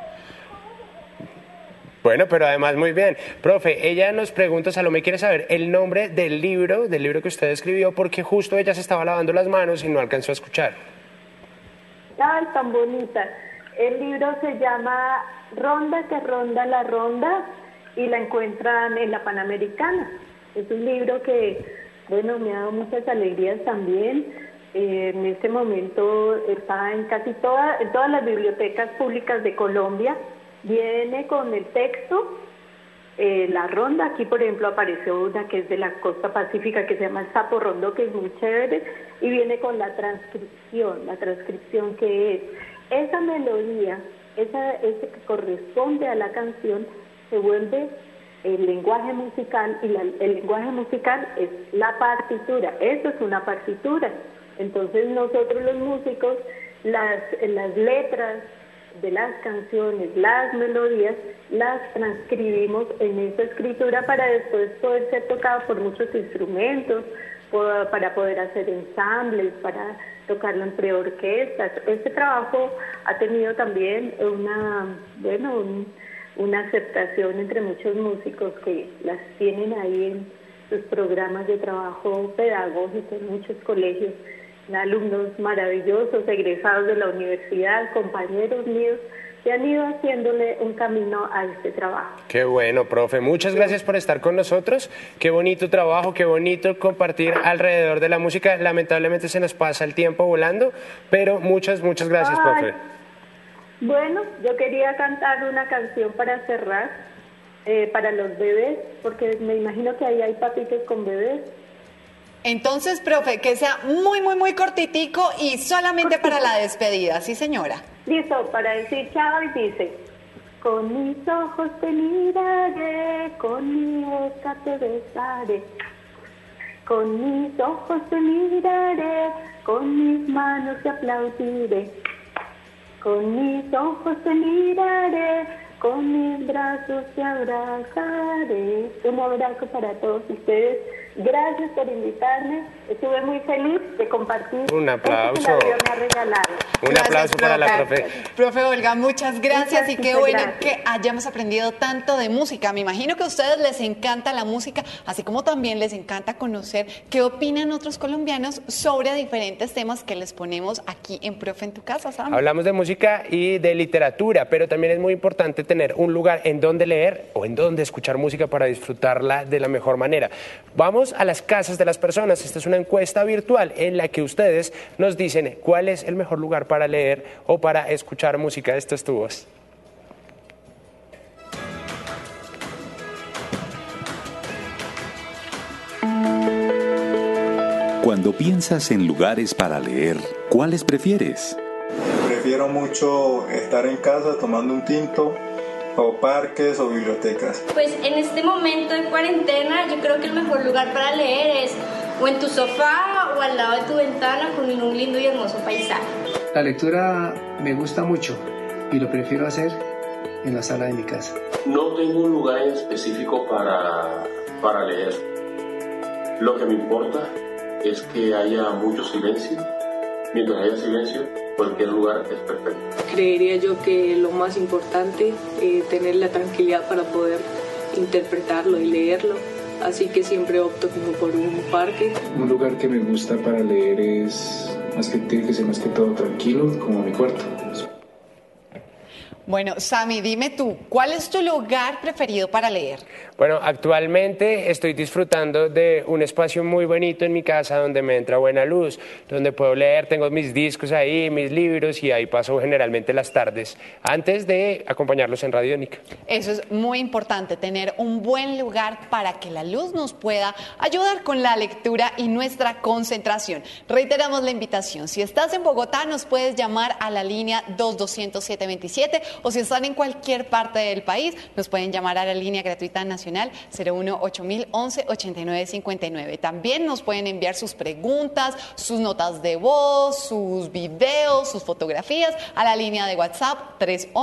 A: Bueno, pero además muy bien. Profe, ella nos pregunta, Salomé quiere saber el nombre del libro que usted escribió, porque justo ella se estaba lavando las manos y no alcanzó a escuchar.
N: Ay, tan bonita. El libro se llama Ronda que ronda la ronda y la encuentran en la Panamericana. Es un libro que, bueno, me ha dado muchas alegrías también. En este momento está en casi en todas las bibliotecas públicas de Colombia. Viene con el texto, la ronda. Aquí, por ejemplo, apareció una que es de la costa pacífica que se llama el Sapo Rondo, que es muy chévere, y viene con la transcripción que es esa melodía, ese que corresponde a la canción, se vuelve el lenguaje musical, y el lenguaje musical es la partitura. Eso es una partitura. Entonces nosotros los músicos, las letras de las canciones, las melodías, las transcribimos en esa escritura para después poder ser tocadas por muchos instrumentos, para poder hacer ensambles, para tocarlo entre orquestas. Este trabajo ha tenido también una aceptación entre muchos músicos que las tienen ahí en sus programas de trabajo pedagógico en muchos colegios. Alumnos maravillosos, egresados de la universidad, compañeros míos, que han ido haciéndole un camino a este trabajo.
A: Qué bueno, profe. Muchas gracias por estar con nosotros. Qué bonito trabajo, qué bonito compartir alrededor de la música. Lamentablemente se nos pasa el tiempo volando, pero muchas gracias, profe.
N: Bueno, yo quería cantar una canción para cerrar, para los bebés, porque me imagino que ahí hay papitos con bebés.
B: Entonces, profe, que sea muy cortitico y solamente para la despedida, ¿sí, señora?
N: Listo, para decir chao, y dice: con mis ojos te miraré, con mi boca te besaré, con mis ojos te miraré, con mis manos te aplaudiré, con mis ojos te miraré, con mis brazos te abrazaré. Un abrazo para todos ustedes. Gracias por invitarme. Estuve muy feliz de compartir.
A: Un aplauso.
N: Esto que la vida me ha regalado.
A: Un aplauso para la profe.
B: Profe Olga, muchas gracias y qué bueno que hayamos aprendido tanto de música. Me imagino que a ustedes les encanta la música, así como también les encanta conocer qué opinan otros colombianos sobre diferentes temas que les ponemos aquí en Profe en tu Casa, Sam.
A: Hablamos de música y de literatura, pero también es muy importante tener un lugar en donde leer o en donde escuchar música para disfrutarla de la mejor manera. Vamos a las casas de las personas. Esta es una encuesta virtual en la que ustedes nos dicen cuál es el mejor lugar para leer o para escuchar música. Esto es Tu Voz.
G: Cuando piensas en lugares para leer, ¿cuáles prefieres?
H: Prefiero mucho estar en casa tomando un tinto, o parques o bibliotecas.
I: Pues en este momento de cuarentena yo creo que el mejor lugar para leer es o en tu sofá o al lado de tu ventana con un lindo y hermoso paisaje.
J: La lectura me gusta mucho y lo prefiero hacer en la sala de mi casa.
M: No tengo un lugar en específico para leer. Lo que me importa es que haya mucho silencio. Mientras haya silencio, cualquier lugar es perfecto.
K: Creería yo que lo más importante es tener la tranquilidad para poder interpretarlo y leerlo, así que siempre opto como por un parque.
L: Un lugar que me gusta para leer tiene que ser más que todo tranquilo, como mi cuarto.
B: Bueno, Sammy, dime tú, ¿cuál es tu lugar preferido para leer?
A: Bueno, actualmente estoy disfrutando de un espacio muy bonito en mi casa donde me entra buena luz, donde puedo leer, tengo mis discos ahí, mis libros y ahí paso generalmente las tardes antes de acompañarlos en Radiónica.
B: Eso es muy importante, tener un buen lugar para que la luz nos pueda ayudar con la lectura y nuestra concentración. Reiteramos la invitación, si estás en Bogotá nos puedes llamar a la línea 220-727 o si están en cualquier parte del país, nos pueden llamar a la línea gratuita nacional 01-8011-8959. También nos pueden enviar sus preguntas, sus notas de voz, sus videos, sus fotografías a la línea de WhatsApp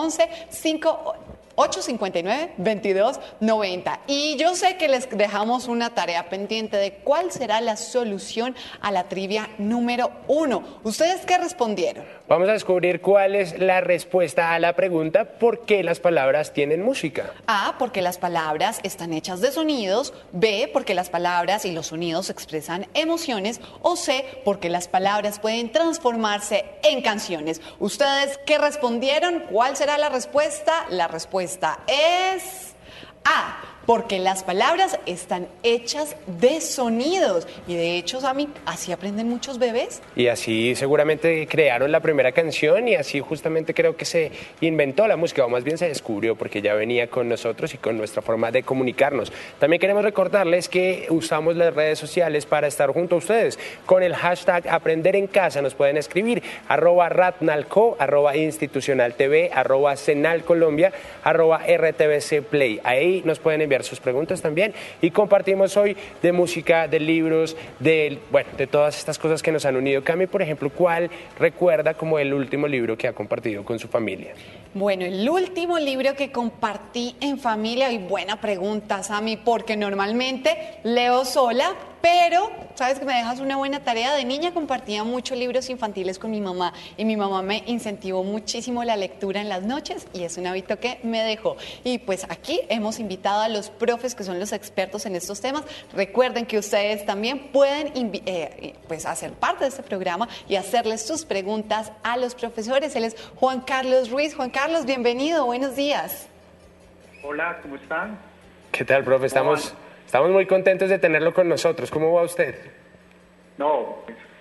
B: 311-859-2290. Y yo sé que les dejamos una tarea pendiente de cuál será la solución a la trivia número 1. ¿Ustedes qué respondieron?
A: Vamos a descubrir cuál es la respuesta a la pregunta ¿por qué las palabras tienen música?
B: A, porque las palabras están hechas de sonidos. B, porque las palabras y los sonidos expresan emociones. O C, porque las palabras pueden transformarse en canciones. ¿Ustedes qué respondieron? ¿Cuál será la respuesta? La respuesta es A, porque las palabras están hechas de sonidos. Y de hecho, Sammy, así aprenden muchos bebés.
A: Y así seguramente crearon la primera canción y así justamente creo que se inventó la música, o más bien se descubrió porque ya venía con nosotros y con nuestra forma de comunicarnos. También queremos recordarles que usamos las redes sociales para estar junto a ustedes. Con el hashtag Aprender en Casa nos pueden escribir @ratnalco, @institucionaltv, @senalcolombia, @rtbcplay. Ahí nos pueden enviar sus preguntas también y compartimos hoy de música, de libros, de todas estas cosas que nos han unido. Cami, por ejemplo, ¿cuál recuerda como el último libro que ha compartido con su familia?
B: Bueno, el último libro que compartí en familia, y buena pregunta, Sammy, porque normalmente leo sola, pero sabes que me dejas una buena tarea. De niña compartía muchos libros infantiles con mi mamá y mi mamá me incentivó muchísimo la lectura en las noches y es un hábito que me dejó. Y pues aquí hemos invitado a los profes que son los expertos en estos temas. Recuerden que ustedes también pueden pues hacer parte de este programa y hacerles sus preguntas a los profesores. Él es Juan Carlos Ruiz. Juan Carlos, bienvenido, buenos días.
C: Hola, ¿cómo están?
A: ¿Qué tal, profe? Estamos muy contentos de tenerlo con nosotros. ¿Cómo va usted?
C: No,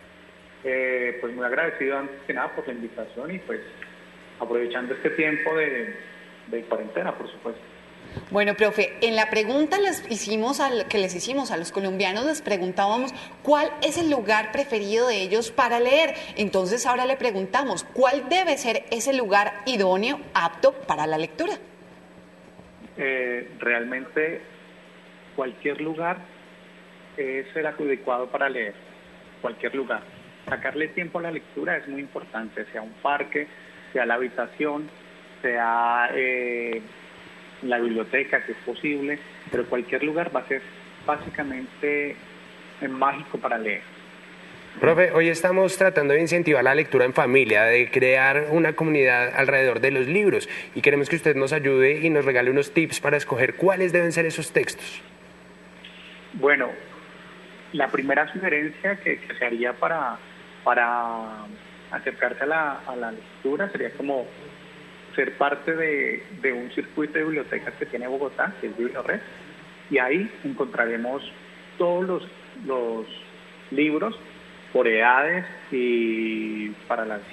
C: pues muy agradecido antes que nada por la invitación y pues aprovechando este tiempo de cuarentena, por supuesto.
B: Bueno, profe, en la pregunta que les hicimos a los colombianos, les preguntábamos cuál es el lugar preferido de ellos para leer. Entonces ahora le preguntamos, ¿cuál debe ser ese lugar idóneo, apto para la lectura?
C: Realmente cualquier lugar es el adecuado para leer, cualquier lugar. Sacarle tiempo a la lectura es muy importante, sea un parque, sea la habitación, sea la biblioteca, si es posible, pero cualquier lugar va a ser básicamente mágico para leer.
A: Profe, hoy estamos tratando de incentivar la lectura en familia, de crear una comunidad alrededor de los libros y queremos que usted nos ayude y nos regale unos tips para escoger cuáles deben ser esos textos.
C: Bueno, la primera sugerencia que se haría para acercarse a la lectura sería como ser parte de un circuito de bibliotecas que tiene Bogotá, que es Bibliored, y ahí encontraremos todos los libros por edades y para los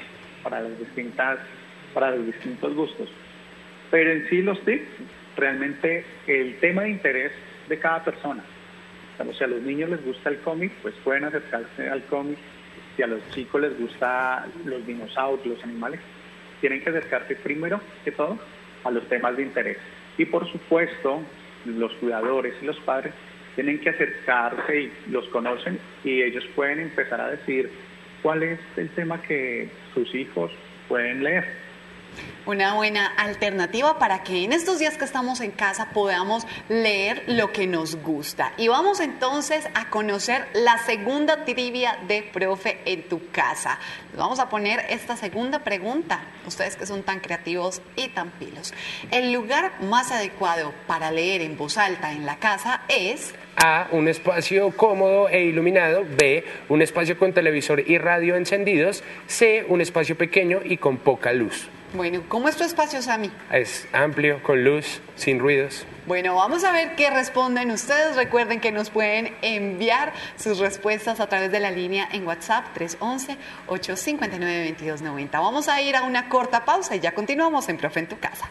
C: distintos gustos. Pero en sí los tips, realmente el tema de interés de cada persona. O sea, a los niños les gusta el cómic, pues pueden acercarse al cómic. Si a los chicos les gusta los dinosaurios, los animales, tienen que acercarse primero que todo a los temas de interés. Y por supuesto, los cuidadores y los padres tienen que acercarse y los conocen y ellos pueden empezar a decir cuál es el tema que sus hijos pueden leer.
B: Una buena alternativa para que en estos días que estamos en casa podamos leer lo que nos gusta. Y vamos entonces a conocer la segunda trivia de Profe en tu Casa. Les vamos a poner esta segunda pregunta, ustedes que son tan creativos y tan pilos. El lugar más adecuado para leer en voz alta en la casa es...
A: A, un espacio cómodo e iluminado. B, un espacio con televisor y radio encendidos. C, un espacio pequeño y con poca luz.
B: Bueno, ¿cómo es tu espacio, Sammy?
A: Es amplio, con luz, sin ruidos.
B: Bueno, vamos a ver qué responden ustedes. Recuerden que nos pueden enviar sus respuestas a través de la línea en WhatsApp 311-859-2290. Vamos a ir a una corta pausa y ya continuamos en Profe en tu Casa.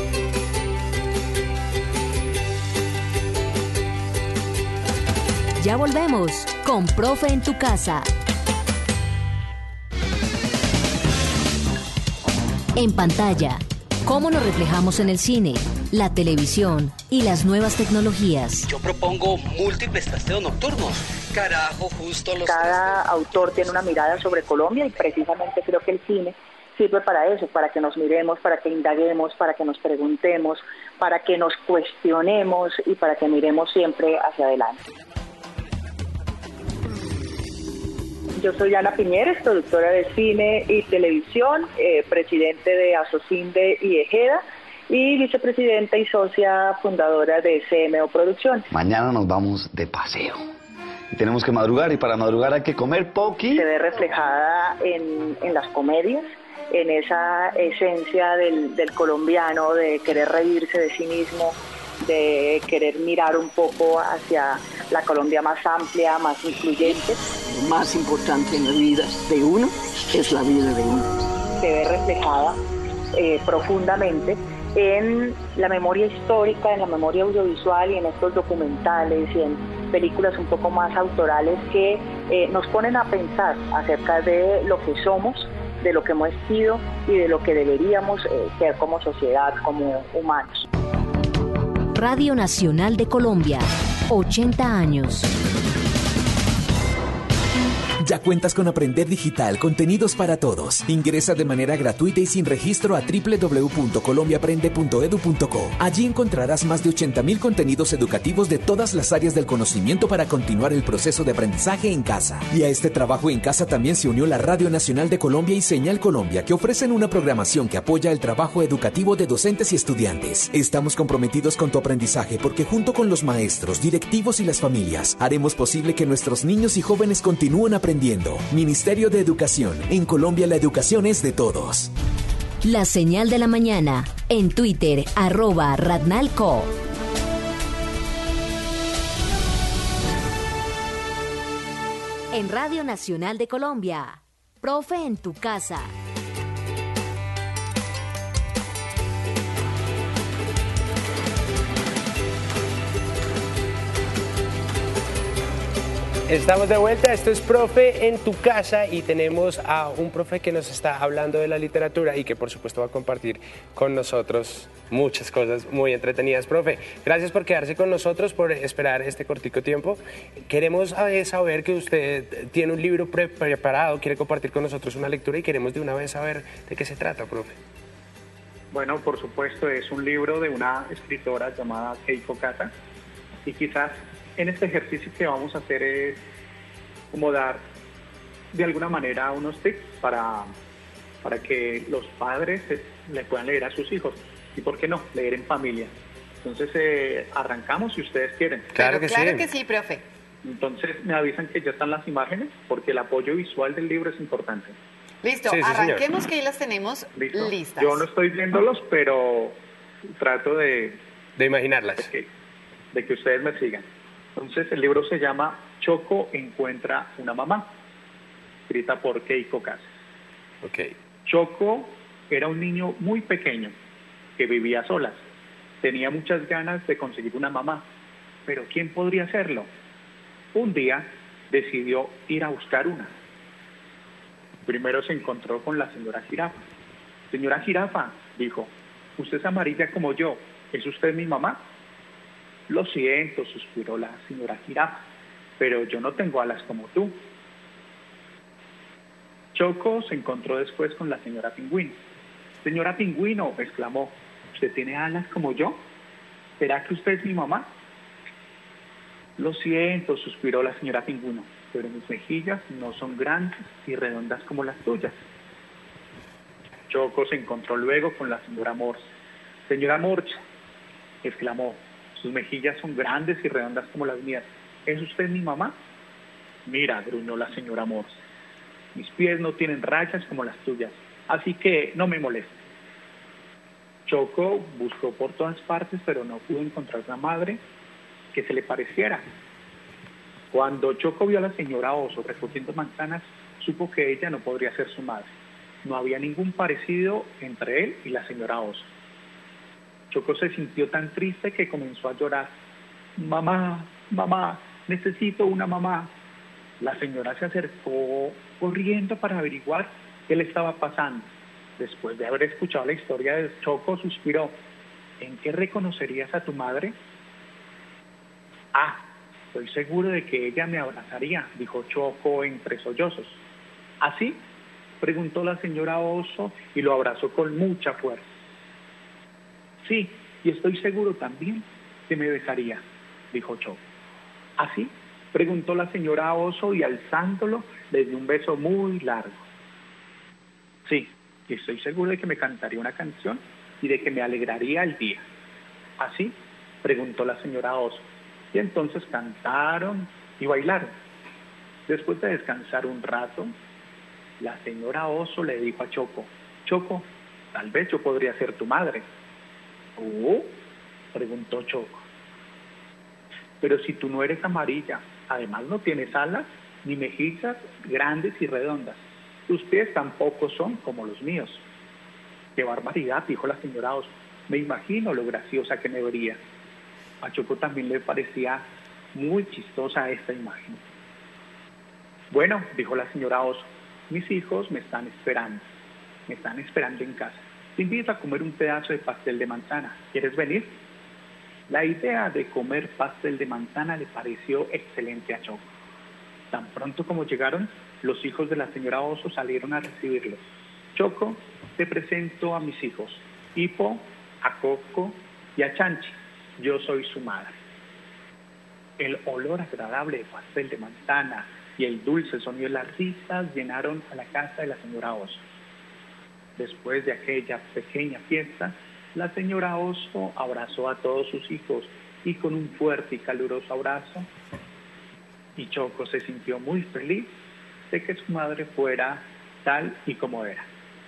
O: Ya Ya volvemos con Profe en tu casa. En pantalla, cómo nos reflejamos en el cine, la televisión y las nuevas tecnologías.
E: Yo propongo múltiples testeos nocturnos. Carajo, justo los...
Q: Cada autor tiene una mirada sobre Colombia y precisamente creo que el cine sirve para eso, para que nos miremos, para que indaguemos, para que nos preguntemos, para que nos cuestionemos y para que miremos siempre hacia adelante. Yo soy Ana Piñeres, productora de cine y televisión, presidente de Asocinde y Ejeda y vicepresidenta y socia fundadora de CMO Producciones.
T: Mañana nos vamos de paseo. Tenemos que madrugar y para madrugar hay que comer poqui.
Q: Se ve reflejada en las comedias, en esa esencia del colombiano de querer reírse de sí mismo, de querer mirar un poco hacia la Colombia más amplia, más incluyente.
R: Lo más importante en la vida de uno es la vida de uno.
Q: Se ve reflejada profundamente en la memoria histórica, en la memoria audiovisual y en estos documentales y en películas un poco más autorales que nos ponen a pensar acerca de lo que somos, de lo que hemos sido y de lo que deberíamos ser como sociedad, como humanos.
O: Radio Nacional de Colombia, 80 años.
W: Ya cuentas con Aprender Digital, contenidos para todos. Ingresa de manera gratuita y sin registro a www.colombiaaprende.edu.co. Allí encontrarás más de 80.000 contenidos educativos de todas las áreas del conocimiento para continuar el proceso de aprendizaje en casa. Y a este trabajo en casa también se unió la Radio Nacional de Colombia y Señal Colombia, que ofrecen una programación que apoya el trabajo educativo de docentes y estudiantes. Estamos comprometidos con tu aprendizaje porque junto con los maestros, directivos y las familias, haremos posible que nuestros niños y jóvenes continúen aprendiendo. Ministerio de Educación. En Colombia la educación es de todos.
O: La señal de la mañana. En Twitter, @Radnalco. En Radio Nacional de Colombia. Profe en tu casa.
A: Estamos de vuelta, esto es Profe en tu casa y tenemos a un profe que nos está hablando de la literatura y que por supuesto va a compartir con nosotros muchas cosas muy entretenidas. Profe, gracias por quedarse con nosotros, por esperar este cortico tiempo. Queremos saber que usted tiene un libro preparado, quiere compartir con nosotros una lectura y queremos de una vez saber de qué se trata, profe.
C: Bueno, por supuesto, es un libro de una escritora llamada Keiko Kata y quizás en este ejercicio que vamos a hacer es como dar de alguna manera unos tips para que los padres le puedan leer a sus hijos y por qué no, leer en familia. Entonces arrancamos si ustedes quieren.
B: Claro que sí, profe.
C: Entonces me avisan que ya están las imágenes porque el apoyo visual del libro es importante.
B: Listo, sí, arranquemos, que ahí las tenemos listas.
C: Yo no estoy viéndolos, pero trato de
A: imaginarlas.
C: De que ustedes me sigan. Entonces el libro se llama Choco encuentra una mamá, escrita por Keiko Kata.
A: Okay.
C: Choco era un niño muy pequeño que vivía solas. Tenía muchas ganas de conseguir una mamá, pero ¿quién podría hacerlo? Un día decidió ir a buscar una. Primero se encontró con la señora Jirafa. Señora Jirafa, dijo, usted es amarilla como yo, ¿es usted mi mamá? Lo siento, suspiró la señora Jirafa, pero yo no tengo alas como tú. Choco se encontró después con la señora Pingüino. Señora Pingüino, exclamó, ¿usted tiene alas como yo? ¿Será que usted es mi mamá? Lo siento, suspiró la señora Pingüino, pero mis mejillas no son grandes y redondas como las tuyas. Choco se encontró luego con la señora Morsa. Señora Morsa, exclamó, sus mejillas son grandes y redondas como las mías. ¿Es usted mi mamá? Mira, gruñó la señora Morsa, mis pies no tienen rayas como las tuyas, así que no me moleste. Choco buscó por todas partes, pero no pudo encontrar una madre que se le pareciera. Cuando Choco vio a la señora Oso recogiendo manzanas, supo que ella no podría ser su madre. No había ningún parecido entre él y la señora Oso. Choco se sintió tan triste que comenzó a llorar. Mamá, mamá, necesito una mamá. La señora se acercó corriendo para averiguar qué le estaba pasando. Después de haber escuchado la historia de Choco, suspiró. ¿En qué reconocerías a tu madre? Ah, estoy seguro de que ella me abrazaría, dijo Choco entre sollozos. ¿Así? Preguntó la señora Oso y lo abrazó con mucha fuerza. Sí, y estoy seguro también que me besaría, dijo Choco. ¿Así? Preguntó la señora Oso y alzándolo le dio un beso muy largo. Sí, y estoy seguro de que me cantaría una canción y de que me alegraría el día. ¿Así? Preguntó la señora Oso. Y entonces cantaron y bailaron. Después de descansar un rato, la señora Oso le dijo a Choco, Choco, tal vez yo podría ser tu madre. ¿Oh? Preguntó Choco. Pero si tú no eres amarilla, además no tienes alas ni mejillas grandes y redondas. Tus pies tampoco son como los míos. ¡Qué barbaridad!, dijo la señora Oso. Me imagino lo graciosa que me vería. A Choco también le parecía muy chistosa esta imagen. Bueno, dijo la señora Oso, mis hijos me están esperando en casa. Te invito a comer un pedazo de pastel de manzana. ¿Quieres venir? La idea de comer pastel de manzana le pareció excelente a Choco. Tan pronto como llegaron, los hijos de la señora Oso salieron a recibirlos. Choco, te presento a mis hijos, Hipo, a Coco y a Chanchi. Yo soy su madre. El olor agradable de pastel de manzana y el dulce sonido de las risas llenaron a la casa de la señora Oso. Después de aquella pequeña fiesta, la señora Oso abrazó a todos sus hijos y con un fuerte y caluroso abrazo, y Choco se sintió muy feliz de que su madre fuera tal y como era.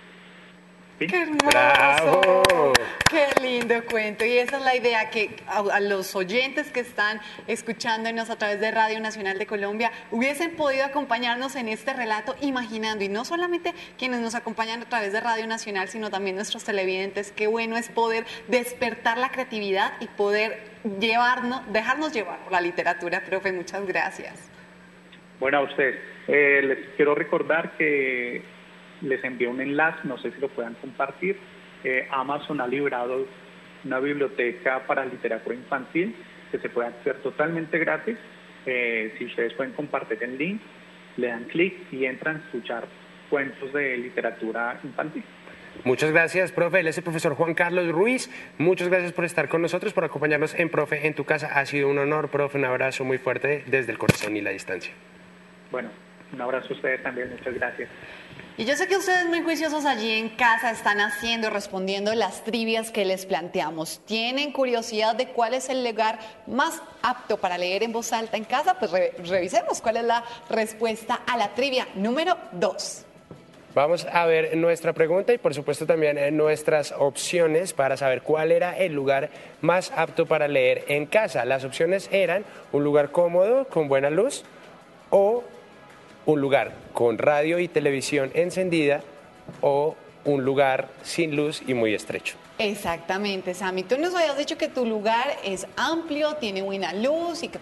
C: ¿Sí?
B: ¡Qué hermoso!
A: ¡Bravo!
B: ¡Qué lindo cuento! Y esa es la idea, que a los oyentes que están escuchándonos a través de Radio Nacional de Colombia hubiesen podido acompañarnos en este relato imaginando, y no solamente quienes nos acompañan a través de Radio Nacional, sino también nuestros televidentes. Qué bueno es poder despertar la creatividad y poder dejarnos llevar por la literatura. Profe, muchas gracias.
C: Bueno, a ustedes. Les quiero recordar que les envié un enlace, no sé si lo puedan compartir. Amazon ha librado una biblioteca para literatura infantil que se puede acceder totalmente gratis. Si ustedes pueden compartir el link, le dan clic y entran a escuchar cuentos de literatura infantil.
A: Muchas gracias, profe. Él es el profesor Juan Carlos Ruiz. Muchas gracias por estar con nosotros, por acompañarnos en Profe en tu casa. Ha sido un honor, profe. Un abrazo muy fuerte desde el corazón y la distancia.
C: Bueno, un abrazo a ustedes también. Muchas gracias.
B: Y yo sé que ustedes muy juiciosos allí en casa están haciendo, respondiendo las trivias que les planteamos. ¿Tienen curiosidad de cuál es el lugar más apto para leer en voz alta en casa? Pues revisemos cuál es la respuesta a la trivia número 2.
A: Vamos a ver nuestra pregunta y por supuesto también nuestras opciones para saber cuál era el lugar más apto para leer en casa. Las opciones eran un lugar cómodo, con buena luz, o un lugar con radio y televisión encendida, o un lugar sin luz y muy estrecho.
B: Exactamente, Sammy. Tú nos habías dicho que tu lugar es amplio, tiene buena luz y que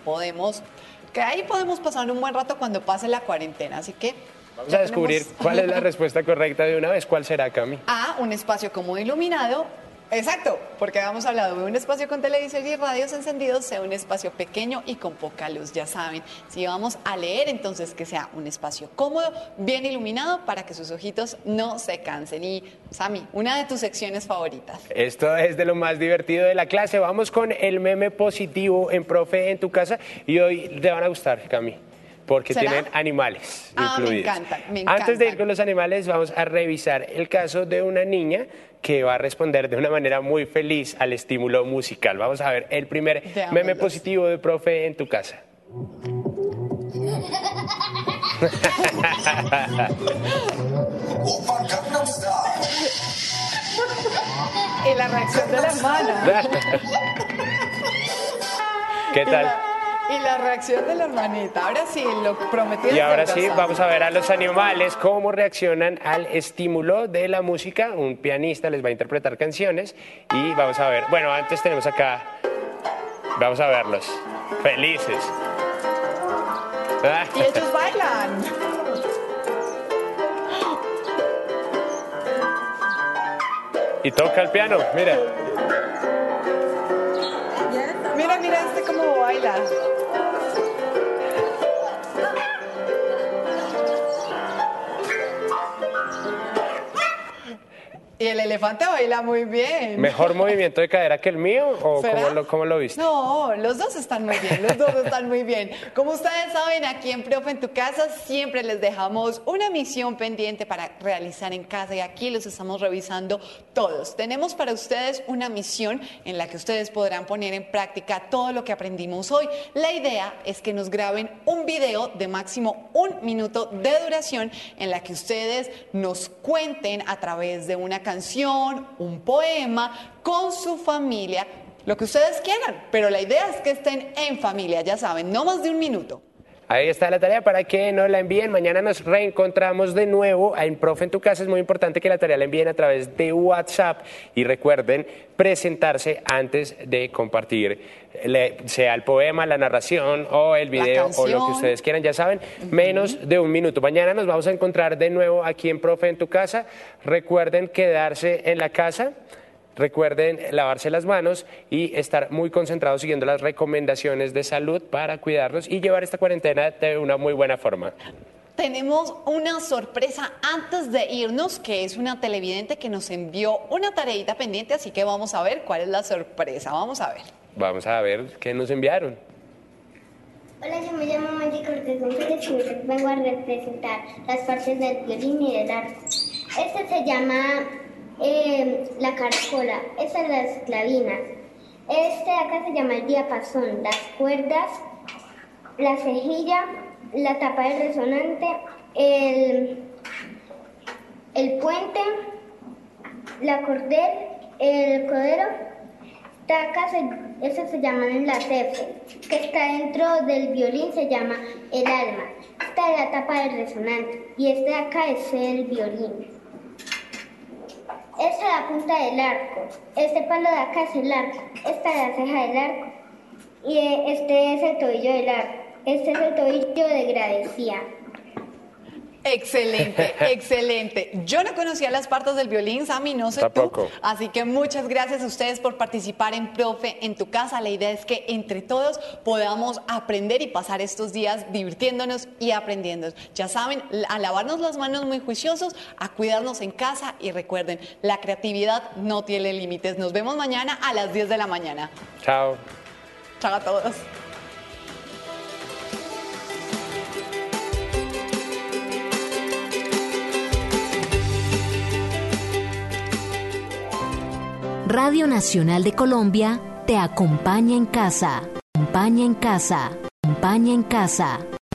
B: ahí podemos pasar un buen rato cuando pase la cuarentena. Así que
A: vamos a descubrir cuál es la respuesta correcta de una vez. ¿Cuál será, Cami?
B: A, un espacio cómodo iluminado. Exacto, porque habíamos hablado de un espacio con televisión y radios encendidos, sea un espacio pequeño y con poca luz, ya saben. Si vamos a leer, entonces que sea un espacio cómodo, bien iluminado, para que sus ojitos no se cansen. Y, Sammy, una de tus secciones favoritas.
A: Esto es de lo más divertido de la clase. Vamos con el meme positivo en Profe en tu casa. Y hoy te van a gustar, Cami, porque
B: ¿será?
A: Tienen animales incluidos.
B: Me encantan.
A: Antes de ir con los animales, vamos a revisar el caso de una niña que va a responder de una manera muy feliz al estímulo musical. Vamos a ver el primer meme positivo de Profe en tu casa.
B: Y la reacción de la hermana.
A: ¿Qué tal?
B: Y la reacción de la hermanita. Ahora sí, lo prometido.
A: Y ahora sí, vamos a ver a los animales cómo reaccionan al estímulo de la música. Un pianista les va a interpretar canciones y vamos a ver. Bueno, antes tenemos acá, vamos a verlos. Felices.
B: Y ellos bailan.
A: Y toca el piano, mira.
B: Mira este cómo baila. Y el elefante baila muy bien.
A: ¿Mejor movimiento de cadera que el mío o cómo lo viste?
B: No, los dos están muy bien, los dos están muy bien. Como ustedes saben, aquí en Profe en tu Casa siempre les dejamos una misión pendiente para realizar en casa y aquí los estamos revisando todos. Tenemos para ustedes una misión en la que ustedes podrán poner en práctica todo lo que aprendimos hoy. La idea es que nos graben un video de máximo 1 minuto de duración en la que ustedes nos cuenten a través de una canción, un poema, con su familia, lo que ustedes quieran, pero la idea es que estén en familia, ya saben, no más de 1 minuto.
A: Ahí está la tarea para que nos la envíen. Mañana nos reencontramos de nuevo en Profe en tu Casa. Es muy importante que la tarea la envíen a través de WhatsApp y recuerden presentarse antes de compartir, sea el poema, la narración o el video o lo que ustedes quieran. Ya saben, menos de 1 minuto. Mañana nos vamos a encontrar de nuevo aquí en Profe en tu Casa. Recuerden quedarse en la casa. Recuerden lavarse las manos y estar muy concentrados siguiendo las recomendaciones de salud para cuidarnos y llevar esta cuarentena de una muy buena forma.
B: Tenemos una sorpresa antes de irnos, que es una televidente que nos envió una tareita pendiente, así que vamos a ver cuál es la sorpresa. Vamos a ver.
A: Vamos a ver qué nos enviaron.
V: Hola, yo me llamo Maggie Cortés González y vengo a representar las partes del violín y del arco. Este se llama la caracola, esas las clavinas. Este de acá se llama el diapasón, las cuerdas, la cejilla, la tapa del resonante, el puente, la cordel, el codero. Esta acá ese se llama la F, que está dentro del violín se llama el alma. Esta es la tapa del resonante y este de acá es el violín. Esta es la punta del arco, este palo de acá es el arco, esta es la ceja del arco y este es el tobillo del arco, este es el tobillo de gradecía.
B: Excelente, excelente. Yo no conocía las partes del violín, Sammy, no sé
A: Tampoco.
B: tú. Así que muchas gracias a ustedes por participar en Profe en tu Casa. La idea es que entre todos podamos aprender y pasar estos días divirtiéndonos y aprendiendo. Ya saben, a lavarnos las manos muy juiciosos, a cuidarnos en casa y recuerden, la creatividad no tiene límites. Nos vemos mañana a las 10 de la mañana.
A: Chao.
B: Chao a todos.
O: Radio Nacional de Colombia te acompaña en casa. Acompaña en casa. Acompaña en casa.